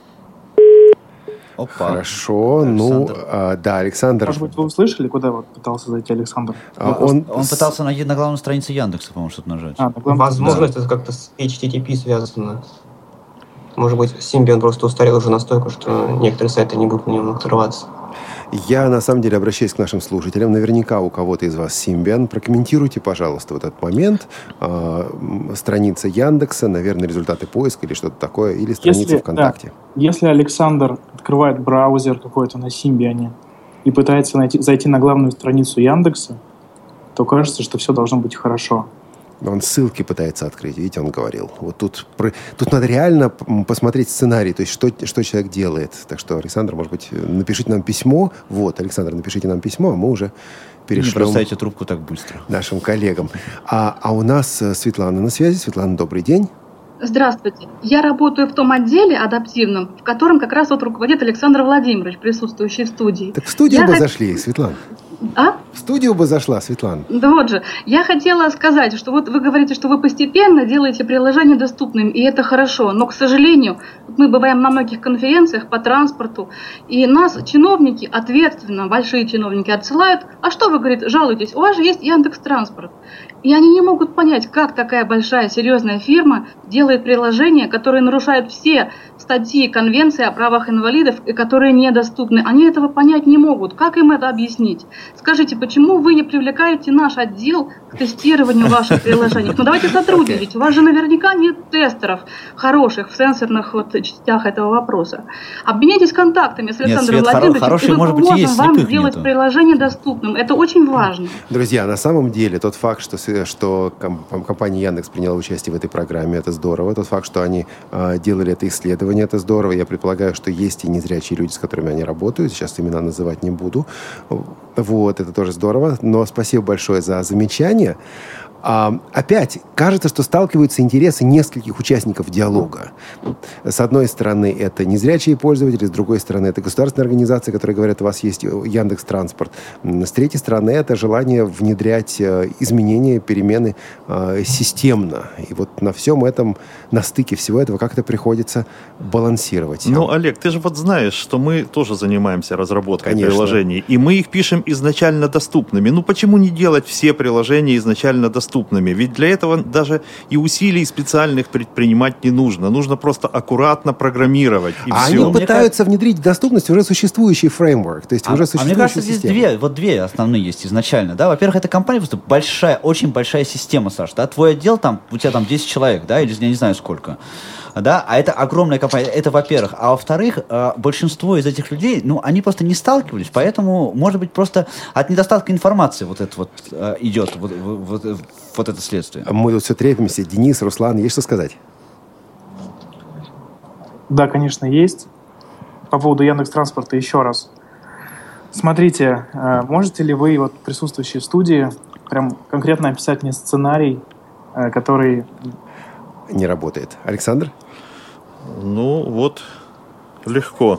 Опа. Хорошо, Александр. ну, а, да, Александр. Может быть, вы услышали, куда вот пытался зайти Александр? А, он он с... пытался на, на главной странице Яндекса, по-моему, что-то нажать. А, Возможно, да. это как-то с эйч ти ти пи связано. Может быть, Symbian просто устарел уже настолько, что некоторые сайты не будут на нем открываться. Я, на самом деле, обращаюсь к нашим слушателям. Наверняка у кого-то из вас Symbian. Прокомментируйте, пожалуйста, вот этот момент. Э, страница Яндекса, наверное, результаты поиска или что-то такое, или страница если, ВКонтакте. Да, если Александр открывает браузер какой-то на Symbian и пытается найти, зайти на главную страницу Яндекса, то кажется, что все должно быть хорошо. Он ссылки пытается открыть, видите, он говорил. Вот тут, тут надо реально посмотреть сценарий, то есть что, что человек делает. Так что, Александр, может быть, напишите нам письмо. Вот, Александр, напишите нам письмо, а мы уже перешлем... Не бросайте трубку так быстро. Нашим коллегам. А, а у нас Светлана на связи. Светлана, добрый день. Здравствуйте. Я работаю в том отделе адаптивном, в котором как раз вот руководит Александр Владимирович, присутствующий в студии. Так в студию я бы хот... зашли, Светлана. А? В студию бы зашла, Светлана. Да вот же. Я хотела сказать, что вот вы говорите, что вы постепенно делаете приложение доступным, и это хорошо. Но, к сожалению, мы бываем на многих конференциях по транспорту, и нас чиновники ответственно, большие чиновники отсылают. А что вы, говорит, жалуетесь? У вас же есть Яндекс.Транспорт. И они не могут понять, как такая большая, серьезная фирма делает приложения, которые нарушают все статьи Конвенции о правах инвалидов и которые недоступны. Они этого понять не могут. Как им это объяснить? Скажите, почему вы не привлекаете наш отдел к тестированию ваших приложений? Ну давайте сотрудничать. У вас же наверняка нет тестеров хороших в сенсорных вот частях этого вопроса. Обменяйтесь контактами с Александром нет, Владимировичем, хороший, и мы может быть, поможем есть, вам слепых сделать нету. приложение доступным. Это очень важно. Друзья, на самом деле тот факт, что что компания Яндекс приняла участие в этой программе, это здорово. Тот факт, что они э, делали это исследование, это здорово. Я предполагаю, что есть и незрячие люди, с которыми они работают. Сейчас имена называть не буду. Вот, это тоже здорово. Но спасибо большое за замечание. А, опять, кажется, что сталкиваются интересы нескольких участников диалога. С одной стороны, это незрячие пользователи, с другой стороны, это государственные организации, которые говорят, у вас есть Яндекс.Транспорт. С третьей стороны, это желание внедрять изменения, перемены э, системно. И вот на всем этом, на стыке всего этого как-то приходится балансировать. Ну, Олег, ты же вот знаешь, что мы тоже занимаемся разработкой Конечно. приложений, и мы их пишем изначально доступными. Ну, почему не делать все приложения изначально доступными? Ведь для этого даже и усилий специальных предпринимать не нужно. Нужно просто аккуратно программировать. И а все. они пытаются внедрить в доступность уже существующий фреймворк. То есть а, уже а существующую мне кажется, здесь систему. две, вот две основные есть изначально. Да? Во-первых, эта компания просто большая, очень большая система, Саш. Да? Твой отдел, там, у тебя там десять человек, да, или я не знаю сколько. Да, а это огромная компания, это во-первых. А во-вторых, большинство из этих людей, ну, они просто не сталкивались, поэтому, может быть, просто от недостатка информации вот это вот идет, вот, вот, вот это следствие. Мы тут все трепимся. Денис, Руслан, есть что сказать? Да, конечно, есть. По поводу Яндекс.Транспорта еще раз. Смотрите, можете ли вы, вот присутствующие в студии, прям конкретно описать мне сценарий, который... Не работает. Александр? Ну, вот, легко.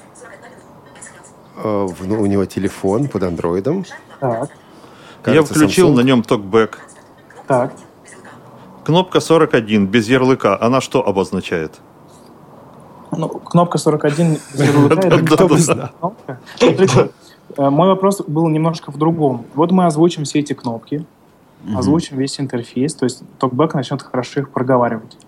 Uh, ну, у него телефон под андроидом. Так. Кажется, я включил Samsung. На нем токбэк. Так. Кнопка сорок один, без ярлыка. Она что обозначает? Ну, кнопка сорок один без ярлыка. Это кнопка. Мой вопрос был немножко в другом. Вот мы озвучим все эти кнопки, озвучим весь интерфейс, то есть токбэк начнет хорошо их проговаривать.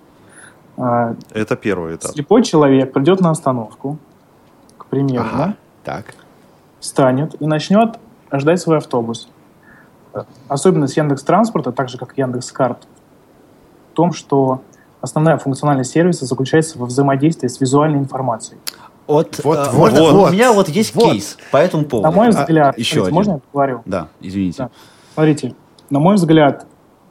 Это первый этап. Слепой человек придет на остановку, к примеру, ага, да? Так. Встанет и начнет ждать свой автобус. Особенность Яндекс.Транспорта, так же как Яндекс.Карт, в том, что основная функциональность сервиса заключается во взаимодействии с визуальной информацией. Вот, вот, э, вот, вот. вот. У меня вот есть вот. кейс по этому поводу. На мой взгляд, а, еще смотрите, один. можно я поговорю? Да, извините. Да. Смотрите, на мой взгляд,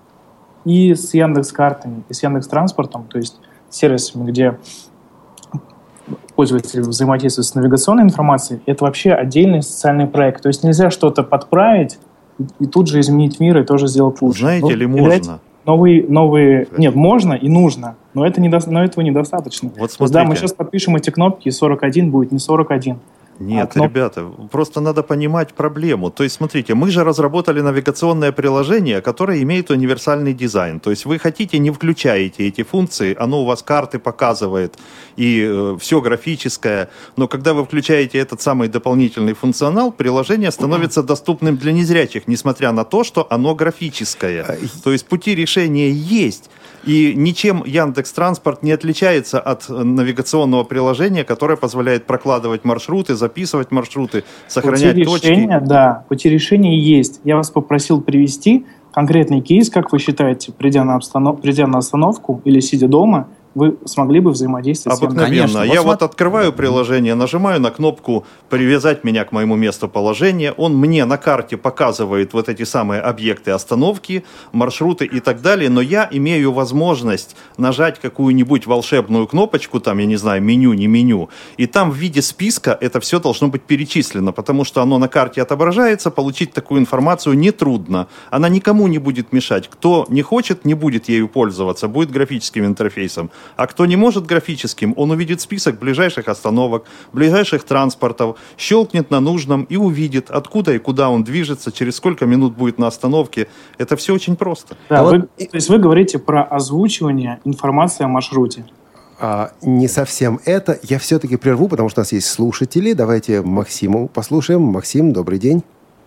и с Яндекс.Картами, и с Яндекс.Транспортом, то есть сервисами, где пользователи взаимодействуют с навигационной информацией, это вообще отдельный социальный проект. То есть нельзя что-то подправить и, и тут же изменить мир и тоже сделать лучше. Знаете ну, ли, можно? Новые, новые... Нет, можно и нужно, но, это не до... но этого недостаточно. Вот смотрите. Да, мы сейчас подпишем эти кнопки, и сорок один будет не сорок один. Нет, а кноп... ребята, просто надо понимать проблему. То есть, смотрите, мы же разработали навигационное приложение, которое имеет универсальный дизайн. То есть вы хотите, не включаете эти функции, оно у вас карты показывает и э, все графическое. Но когда вы включаете этот самый дополнительный функционал, приложение становится доступным для незрячих, несмотря на то, что оно графическое. То есть пути решения есть. И ничем Яндекс.Транспорт не отличается от навигационного приложения, которое позволяет прокладывать маршруты, записывать маршруты, сохранять пути точки. Решения, да, пути решения есть. Я вас попросил привести конкретный кейс, как вы считаете, придя на, обстанов... придя на остановку или сидя дома, вы смогли бы взаимодействовать Обыкновенно. с Яндексом? Я вот, вот открываю приложение, нажимаю на кнопку «Привязать меня к моему месту положения». Он мне на карте показывает вот эти самые объекты остановки, маршруты и так далее. Но я имею возможность нажать какую-нибудь волшебную кнопочку, там, я не знаю, меню, не меню. И там в виде списка это все должно быть перечислено, потому что оно на карте отображается. Получить такую информацию нетрудно. Она никому не будет мешать. Кто не хочет, не будет ею пользоваться, будет графическим интерфейсом. А кто не может графическим, он увидит список ближайших остановок, ближайших транспортов, щелкнет на нужном и увидит, откуда и куда он движется, через сколько минут будет на остановке. Это все очень просто. Да, вы, то есть вы говорите про озвучивание информации о маршруте. А, не совсем это. Я все-таки прерву, потому что у нас есть слушатели. Давайте Максиму послушаем. Максим, добрый день.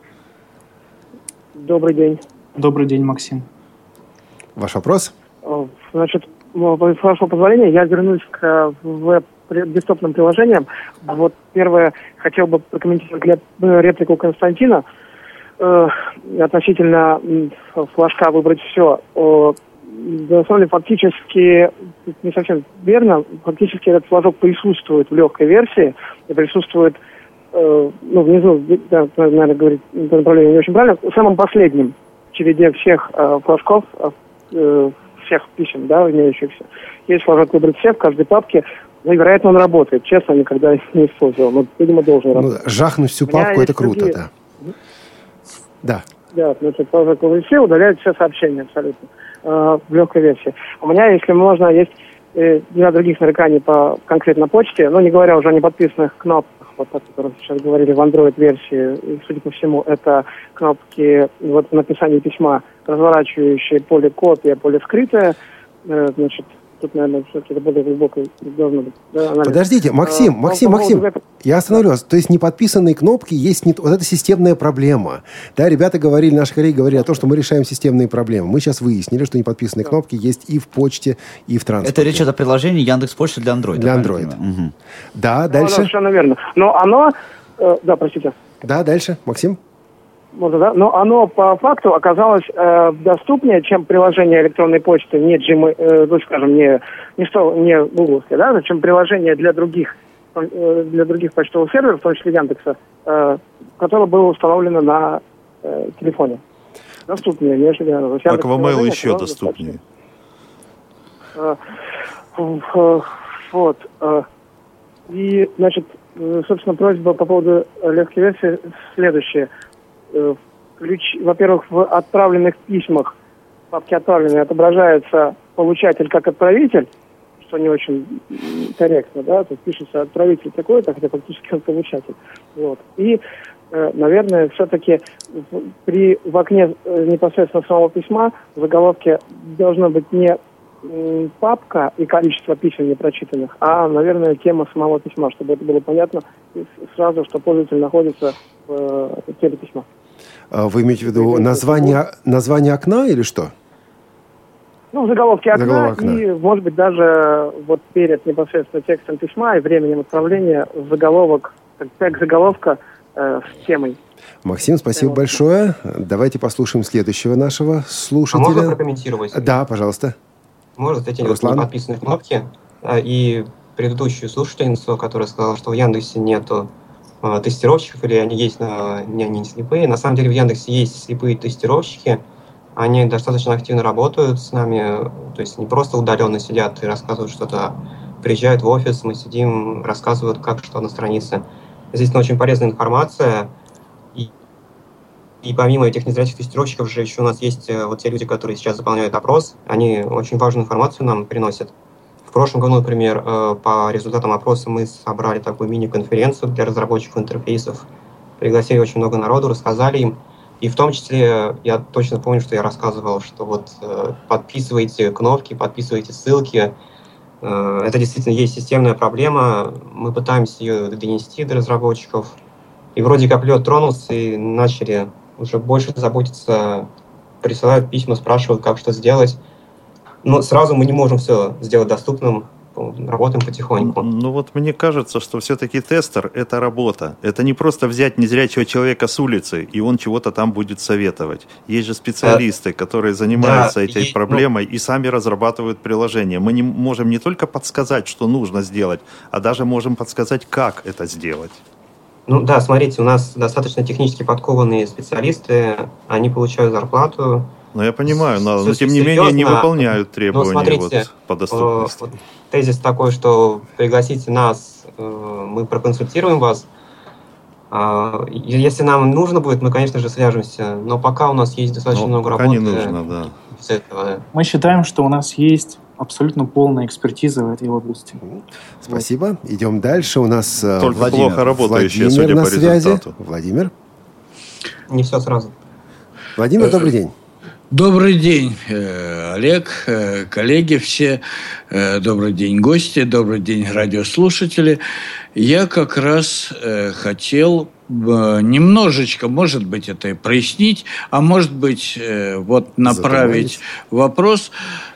Добрый день. Добрый день, Максим. Ваш вопрос? Значит, с вашего позволения, я вернусь к веб-десктопным приложениям. Вот первое, хотел бы прокомментировать реплику Константина э, относительно флажка «Выбрать все». Э, на самом деле, фактически, не совсем верно, фактически этот флажок присутствует в легкой версии, и присутствует, э, ну, внизу, да, наверное, говорить направление не очень правильно, самым последним. в череде всех э, флажков, э, всех писем, да, имеющихся, есть флажок «Выбрать все» в каждой папке. Ну, вероятно, он работает. Честно, никогда не использовал. Но, видимо, должен работать. Ну, жахнуть всю папку, это круто, другие... да. Да. Да, значит, флажок «Выбрать все» удаляет все сообщения абсолютно э, в легкой версии. У меня, если можно, есть э, для других нареканий по конкретно почте, ну, не говоря уже о неподписанных кнопках, вот о которых сейчас говорили в Android-версии, и, судя по всему, это кнопки вот в написании письма, разворачивающие поле копия, поле скрытое, э, значит, тут, наверное, все-таки это более глубокое должно быть. Да, Подождите, Максим, а, Максим, Максим, поводу... я остановлюсь. То есть неподписанные кнопки есть не... Вот это системная проблема. Да, ребята говорили, наши коллеги говорили о том, что мы решаем системные проблемы. Мы сейчас выяснили, что неподписанные да. кнопки есть и в почте, и в транспорте. Это речь идет о приложении Яндекс.Почта для Android. Для Android. Угу. Да, дальше. Ну, совершенно верно. Но оно... Э, да, простите. Да, дальше. Максим? Можно, да? Но оно по факту оказалось э, доступнее, чем приложение электронной почты, не Gmail, э, ну, скажем, не, не, что, не гугловское, да, чем приложение для других, э, для других почтовых серверов, в том числе Яндекса, э, которое было установлено на э, телефоне. Доступнее, нежели... Аквамейл еще доступнее. Э, э, вот. Э, и, значит, собственно, просьба по поводу легкой версии следующая. Ключ, во-первых, в отправленных письмах, в папке «Отправленные» отображается получатель как отправитель, что не очень корректно, да, то есть пишется отправитель такой-то, хотя фактически он получатель. Вот. И, э, наверное, все-таки в, при, в окне непосредственно самого письма в заголовке должно быть не э, папка и количество писем непрочитанных, а, наверное, тема самого письма, чтобы это было понятно сразу, что пользователь находится в э, теле письма. Вы имеете в виду название, название окна или что? Ну, в заголовке окна, окна и, может быть, даже вот перед непосредственно текстом письма и временем отправления заголовок, текст заголовка э, с темой. Максим, спасибо большое. Давайте послушаем следующего нашего слушателя. А можно прокомментировать? Да, пожалуйста. Можно эти вот неподписанные кнопки и предыдущую слушательницу, которая сказала, что в Яндексе нету тестировщиков, или они есть, но они не слепые. На самом деле в Яндексе есть слепые тестировщики, они достаточно активно работают с нами, то есть не просто удаленно сидят и рассказывают что-то, а приезжают в офис, мы сидим, рассказывают, как что на странице. Здесь очень полезная информация, и, и помимо этих незрячих тестировщиков же еще у нас есть вот те люди, которые сейчас заполняют опрос, они очень важную информацию нам приносят. В прошлом году, например, по результатам опроса мы собрали такую мини-конференцию для разработчиков интерфейсов, пригласили очень много народу, рассказали им. И в том числе, я точно помню, что я рассказывал, что вот подписывайте кнопки, подписывайте ссылки. Это действительно есть системная проблема, мы пытаемся ее донести до разработчиков. И вроде как лед тронулся, и начали уже больше заботиться, присылают письма, спрашивают, как что сделать. Но сразу мы не можем все сделать доступным, работаем потихоньку. Ну вот мне кажется, что все-таки тестер – это работа. Это не просто взять незрячего человека с улицы, и он чего-то там будет советовать. Есть же специалисты, а, которые занимаются да, этой и, проблемой ну, и сами разрабатывают приложение. Мы не можем не только подсказать, что нужно сделать, а даже можем подсказать, как это сделать. Ну да, смотрите, у нас достаточно технически подкованные специалисты, они получают зарплату. Ну, я понимаю, но, но тем не менее не выполняют требования ну, смотрите, вот, по доступности. Э, вот, тезис такой, что пригласите нас, э, мы проконсультируем вас. Э, если нам нужно будет, мы, конечно же, свяжемся. Но пока у нас есть достаточно но много пока работы. Не нужно, да. Из этого. Мы считаем, что у нас есть абсолютно полная экспертиза в этой области. Спасибо. Вот. Идем дальше. У нас Только Владимир, плохо работающие, Владимир судя на по связи. результату. Владимир. Не все сразу. Владимир, добрый день. Добрый день, Олег, коллеги все, добрый день, гости, добрый день, радиослушатели. Я как раз хотел немножечко, может быть, это и прояснить, а может быть, вот направить вопрос.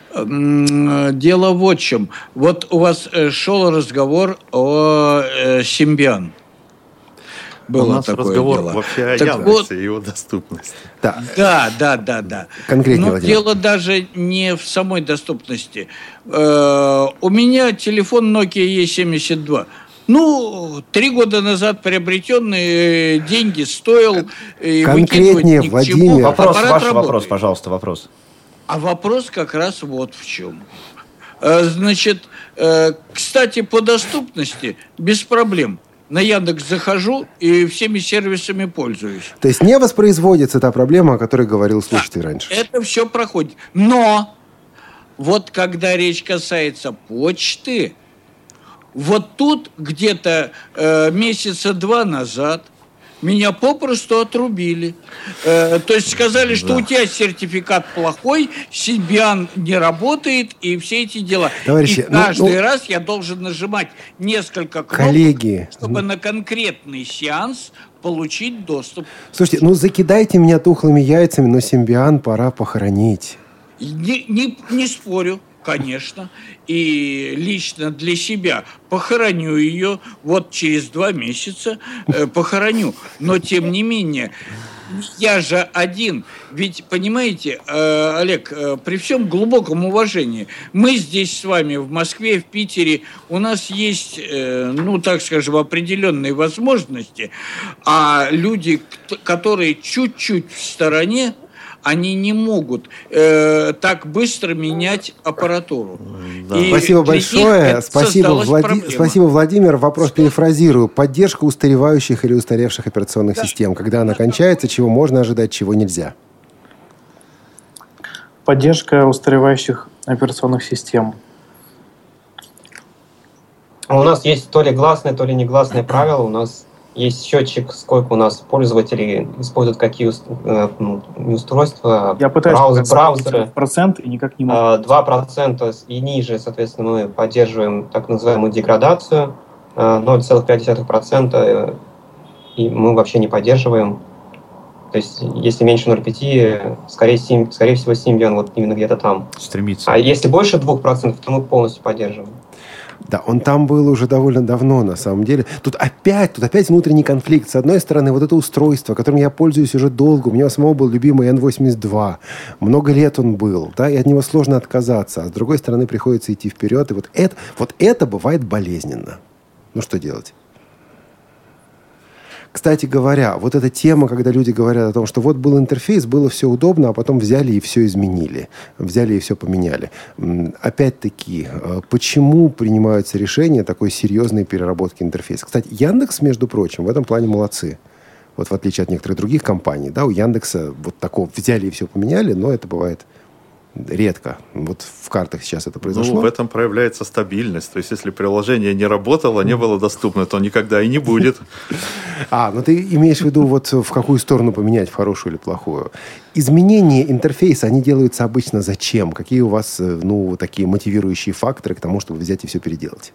Дело вот в чем. Вот у вас шел разговор о Symbian. Было у нас такое разговор дело. Вообще о так Яндексе вот, и его доступности. Да, да, да, да. да. Конкретнее, Но Владимир. дело даже не в самой доступности. Э, у меня телефон Nokia и семьдесят два. Ну, три года назад приобретенные деньги стоил... Конкретнее, Владимир. Вопрос, ваш работает. Вопрос, пожалуйста, вопрос. А вопрос как раз вот в чем. Значит, кстати, по доступности без проблем. На Яндекс захожу и всеми сервисами пользуюсь. То есть не воспроизводится та проблема, о которой говорил слушатель да, раньше? Это все проходит. Но вот когда речь касается почты, вот тут где-то э, месяца два назад меня попросту отрубили. Э, то есть сказали, что да. у тебя сертификат плохой, Симбиан не работает и все эти дела. Товарищи, и каждый ну, ну, раз я должен нажимать несколько кнопок, коллеги, чтобы на конкретный сеанс получить доступ. Слушайте, ну закидайте меня тухлыми яйцами, но Симбиан пора похоронить. Не, не, не спорю. Конечно. И лично для себя похороню ее вот через два месяца э, похороню. Но, тем не менее, я же один. Ведь, понимаете, э, Олег, э, при всем глубоком уважении, мы здесь с вами в Москве, в Питере, у нас есть, э, ну, так скажем, определенные возможности, а люди, которые чуть-чуть в стороне, они не могут э, так быстро менять аппаратуру. Да. Спасибо большое. Спасибо, Влади... Спасибо, Владимир. Вопрос Что? перефразирую. Поддержка устаревающих или устаревших операционных да. систем. Когда она кончается, чего можно ожидать, чего нельзя? Поддержка устаревающих операционных систем. У нас есть то ли гласное, то ли негласное правило. У нас есть счетчик, сколько у нас пользователей используют какие э, устройства. Я пытаюсь браузер, браузеры. Процент и никак не могу. два процента и ниже, соответственно, мы поддерживаем так называемую деградацию. ноль целых пять десятых процента и мы вообще не поддерживаем. То есть, если меньше ноль целых пять десятых, скорее, скорее всего, Symbian вот именно где-то там. Стремится. А если больше двух процентов, то мы полностью поддерживаем. Да, он там был уже довольно давно, на самом деле. Тут опять, тут опять внутренний конфликт. С одной стороны, вот это устройство, которым я пользуюсь уже долго. У меня самого был любимый эн восемьдесят два. Много лет он был, да, и от него сложно отказаться. А с другой стороны, приходится идти вперед. И вот это, вот это бывает болезненно. Ну, что делать? Кстати говоря, вот эта тема, когда люди говорят о том, что вот был интерфейс, было все удобно, а потом взяли и все изменили. Взяли и все поменяли. Опять-таки, почему принимаются решения такой серьезной переработки интерфейса? Кстати, Яндекс, между прочим, в этом плане молодцы. Вот в отличие от некоторых других компаний, да, у Яндекса вот такого взяли и все поменяли, но это бывает редко. Вот в картах сейчас это произошло. Ну, в этом проявляется стабильность. То есть, если приложение не работало, не было доступно, то никогда и не будет. А, ну ты имеешь в виду, вот в какую сторону поменять, в хорошую или плохую? Изменения интерфейса, они делаются обычно зачем? Какие у вас, ну, такие мотивирующие факторы к тому, чтобы взять и все переделать?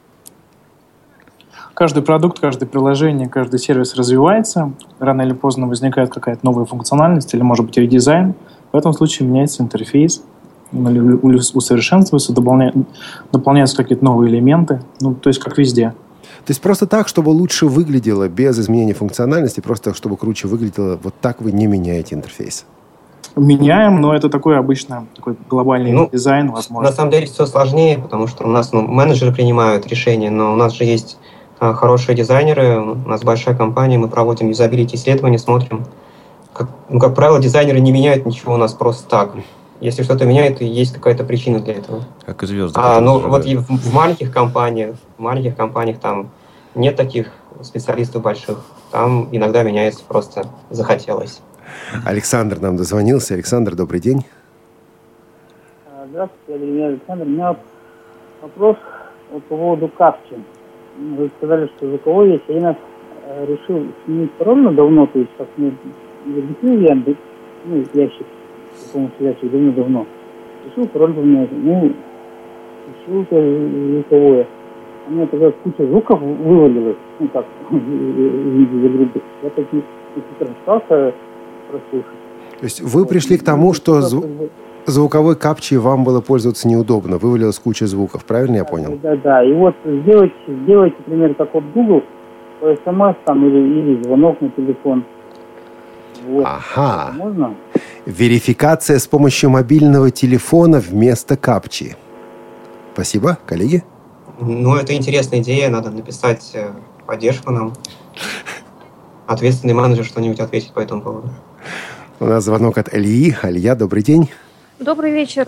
Каждый продукт, каждое приложение, каждый сервис развивается. Рано или поздно возникает какая-то новая функциональность или, может быть, редизайн. В этом случае меняется интерфейс, усовершенствуется, дополняются какие-то новые элементы. Ну, то есть, как везде. То есть, просто так, чтобы лучше выглядело, без изменения функциональности, просто чтобы круче выглядело, вот так вы не меняете интерфейс? Меняем, но это такой обычно такой глобальный ну, дизайн, возможно. На самом деле все сложнее, потому что у нас ну, менеджеры принимают решения, но у нас же есть а, хорошие дизайнеры, у нас большая компания, мы проводим юзабилити-исследования, смотрим. Как, ну, как правило, дизайнеры не меняют ничего у нас просто так. Если что-то меняет, есть какая-то причина для этого. Как и звезды. А, ну, вот и в, в маленьких компаниях, в маленьких компаниях там нет таких специалистов больших. Там иногда меняется просто захотелось. Александр нам дозвонился. Александр, добрый день. Здравствуйте, я Александр. У меня вопрос по поводу капчи. Вы сказали, что звуковой есть. Я нас решил сменить пароль на давно, то есть как мне объяснил Яндекс, ну, ящик, с помощью ящик давно-давно. Решил пароль поменять. Ну, решил звуковое. У меня тогда куча звуков вывалилась. Ну, как, в виде загрузки. Я так несколько раз остался прослушать. То есть вы пришли к тому, что зву... звуковой капчей вам было пользоваться неудобно, вывалилась куча звуков, правильно я понял? Да, да, да. И вот сделать, сделать, например, как вот Google, по СМС там или, или звонок на телефон. Вот. Ага. Можно? Верификация с помощью мобильного телефона вместо капчи. Спасибо, коллеги. Ну, это интересная идея, надо написать э, поддержку нам. Ответственный менеджер что-нибудь ответить по этому поводу. У нас звонок от Ильи. Илья, добрый день. Добрый вечер.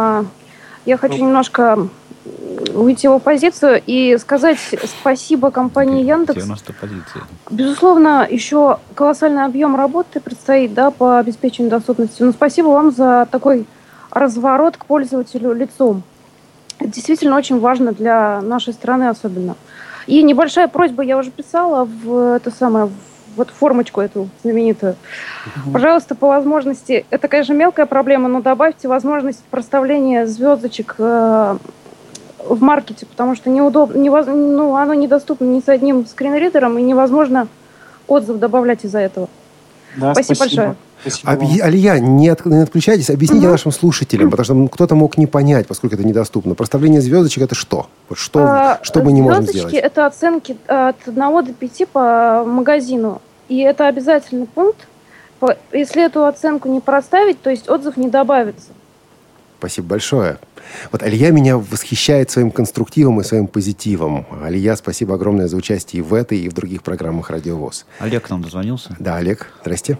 Я хочу немножко уйти в оппозицию и сказать спасибо компании Яндекс. Безусловно, еще колоссальный объем работы предстоит, да, по обеспечению доступности. Но спасибо вам за такой разворот к пользователю лицом. Это действительно очень важно для нашей страны особенно. И небольшая просьба, я уже писала в это самое, вот формочку эту знаменитую. Угу. Пожалуйста, по возможности, это, конечно, мелкая проблема, но добавьте возможность проставления звездочек э, в маркете, потому что неудобно, невоз, ну, оно недоступно ни с одним скринридером, и невозможно отзыв добавлять из-за этого. Да, спасибо, спасибо большое. Спасибо Об, Алия, не, от, не отключайтесь, объясните угу. нашим слушателям, потому что кто-то мог не понять, поскольку это недоступно. Проставление звездочек – это что? Вот что, а, что мы не можем сделать? Звездочки – это оценки от одного до пяти по магазину. И это обязательный пункт. Если эту оценку не проставить, то есть отзыв не добавится. Спасибо большое. Вот Алия меня восхищает своим конструктивом и своим позитивом. Алия, спасибо огромное за участие и в этой, и в других программах «Радио ВОС». Олег к нам дозвонился. Да, Олег, здрасте.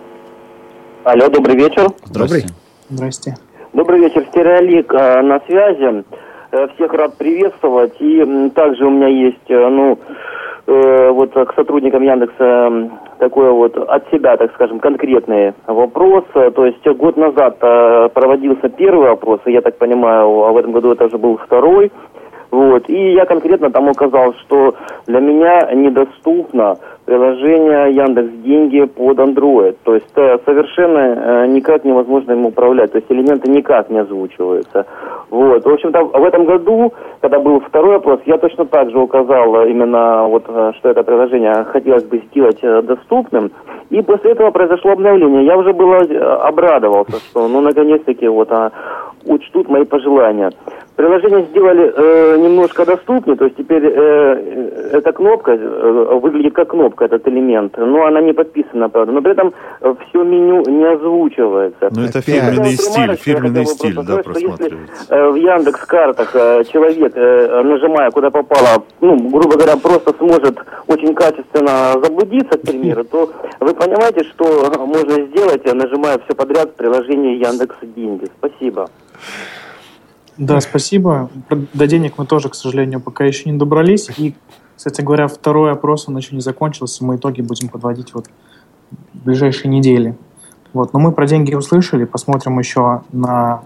Алло, добрый вечер. Добрый. Здрасте. Добрый вечер, Стереолик э, на связи. Э, всех рад приветствовать. И э, также у меня есть, э, ну, э, вот к сотрудникам Яндекса э, такой вот от себя, так скажем, конкретный вопрос. То есть год назад э, проводился первый опрос, и я так понимаю, а в этом году это уже был второй. Вот. И я конкретно там указал, что для меня недоступно приложение Яндекс.Деньги под Android. То есть э, совершенно э, никак невозможно им управлять. То есть элементы никак не озвучиваются. Вот. В общем-то, в этом году, когда был второй опрос, я точно так же указал именно, вот, что это приложение хотелось бы сделать э, доступным. И после этого произошло обновление. Я уже было обрадовался, что ну наконец-таки вот а, учтут мои пожелания. Приложение сделали э, немножко доступнее, то есть теперь э, эта кнопка э, выглядит как кнопка, этот элемент, но она не подписана, правда, но при этом э, все меню не озвучивается. Ну это фирменный стиль, фирменный стиль, да, просматривается. Если э, в Яндекс.Картах э, человек, э, нажимая куда попало, ну, грубо говоря, просто сможет очень качественно заблудиться, к примеру, то вы понимаете, что можно сделать, нажимая все подряд в приложении Яндекс.Деньги. Спасибо. Да, спасибо. До денег мы тоже, к сожалению, пока еще не добрались. И, кстати говоря, второй опрос, он еще не закончился. Мы итоги будем подводить вот в ближайшие недели. Вот. Но мы про деньги услышали. Посмотрим еще на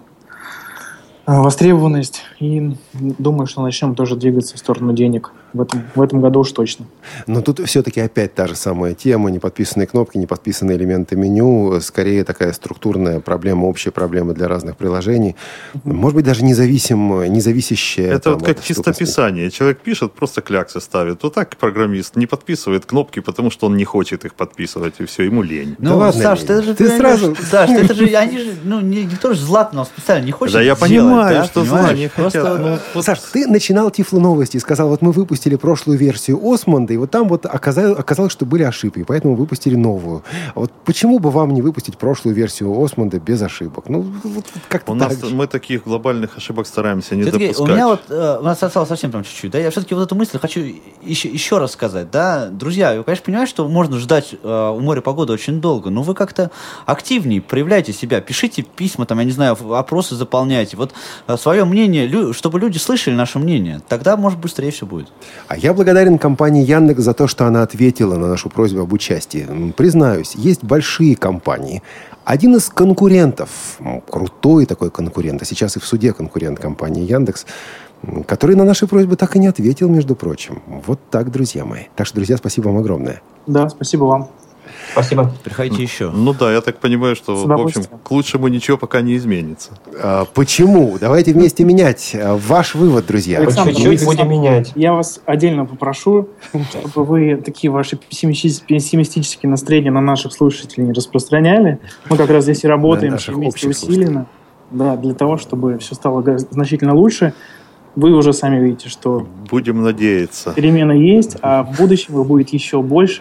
востребованность. И думаю, что начнем тоже двигаться в сторону денег. В этом, в этом году уж точно. Но тут все-таки опять та же самая тема. Неподписанные кнопки, неподписанные элементы меню. Скорее такая структурная проблема, общая проблема для разных приложений. Uh-huh. Может быть, даже независим, независящая. Это там, вот как чистописание. Человек пишет, просто кляксы ставит. Вот так программист не подписывает кнопки, потому что он не хочет их подписывать, и все, ему лень. Ну, да ладно, Саш, ты же ты сразу... Саш, это же, они же, ну, никто же златного специально не хочет Да, я делать, понимаю, да? что зла не хотят. Просто... Ну, вот... Саш, ты начинал Тифло новости и сказал, вот мы выпустили прошлую версию Осмонда, и вот там вот оказалось, оказалось, что были ошибки, поэтому выпустили новую. А вот почему бы вам не выпустить прошлую версию Осмонда без ошибок? Ну, вот как-то у так нас, же. Мы таких глобальных ошибок стараемся не все-таки допускать. У меня вот, э, у нас осталось совсем там чуть-чуть, да, я все-таки вот эту мысль хочу еще, еще раз сказать, да, друзья, вы, конечно, понимаете, что можно ждать э, у моря погоды очень долго, но вы как-то активнее проявляйте себя, пишите письма, там, я не знаю, опросы заполняйте, вот э, свое мнение, лю- чтобы люди слышали наше мнение, тогда, может, быстрее все будет. А я благодарен компании Яндекс за то, что она ответила на нашу просьбу об участии. Признаюсь, есть большие компании. Один из конкурентов, крутой такой конкурент, а сейчас и в суде конкурент компании Яндекс, который на наши просьбы так и не ответил, между прочим. Вот так, друзья мои. Так что, друзья, спасибо вам огромное. Да, спасибо вам. Спасибо. Приходите еще. Ну да, я так понимаю, что, в общем, к лучшему ничего пока не изменится. А, почему? Давайте вместе менять. Ваш вывод, друзья. Александр, чуть-чуть будем менять. Я вас отдельно попрошу, чтобы вы такие ваши пессимистические настроения на наших слушателей не распространяли. Мы как раз здесь и работаем вместе усиленно, да, для того, чтобы все стало значительно лучше. Вы уже сами видите, что будем надеяться. Перемена есть, а в будущем их будет еще больше.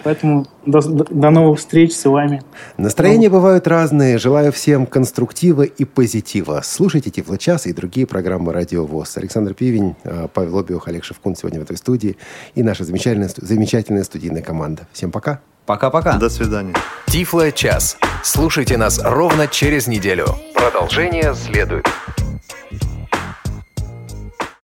Поэтому до, до новых встреч с вами. Настроения ну. бывают разные. Желаю всем конструктива и позитива. Слушайте Тифлочас и другие программы Радио ВОС. Александр Пивень, Павел Обиух, Олег Шевкун сегодня в этой студии. И наша замечательная, замечательная студийная команда. Всем пока. Пока-пока. До свидания. Тифлочас. Слушайте нас ровно через неделю. Продолжение следует.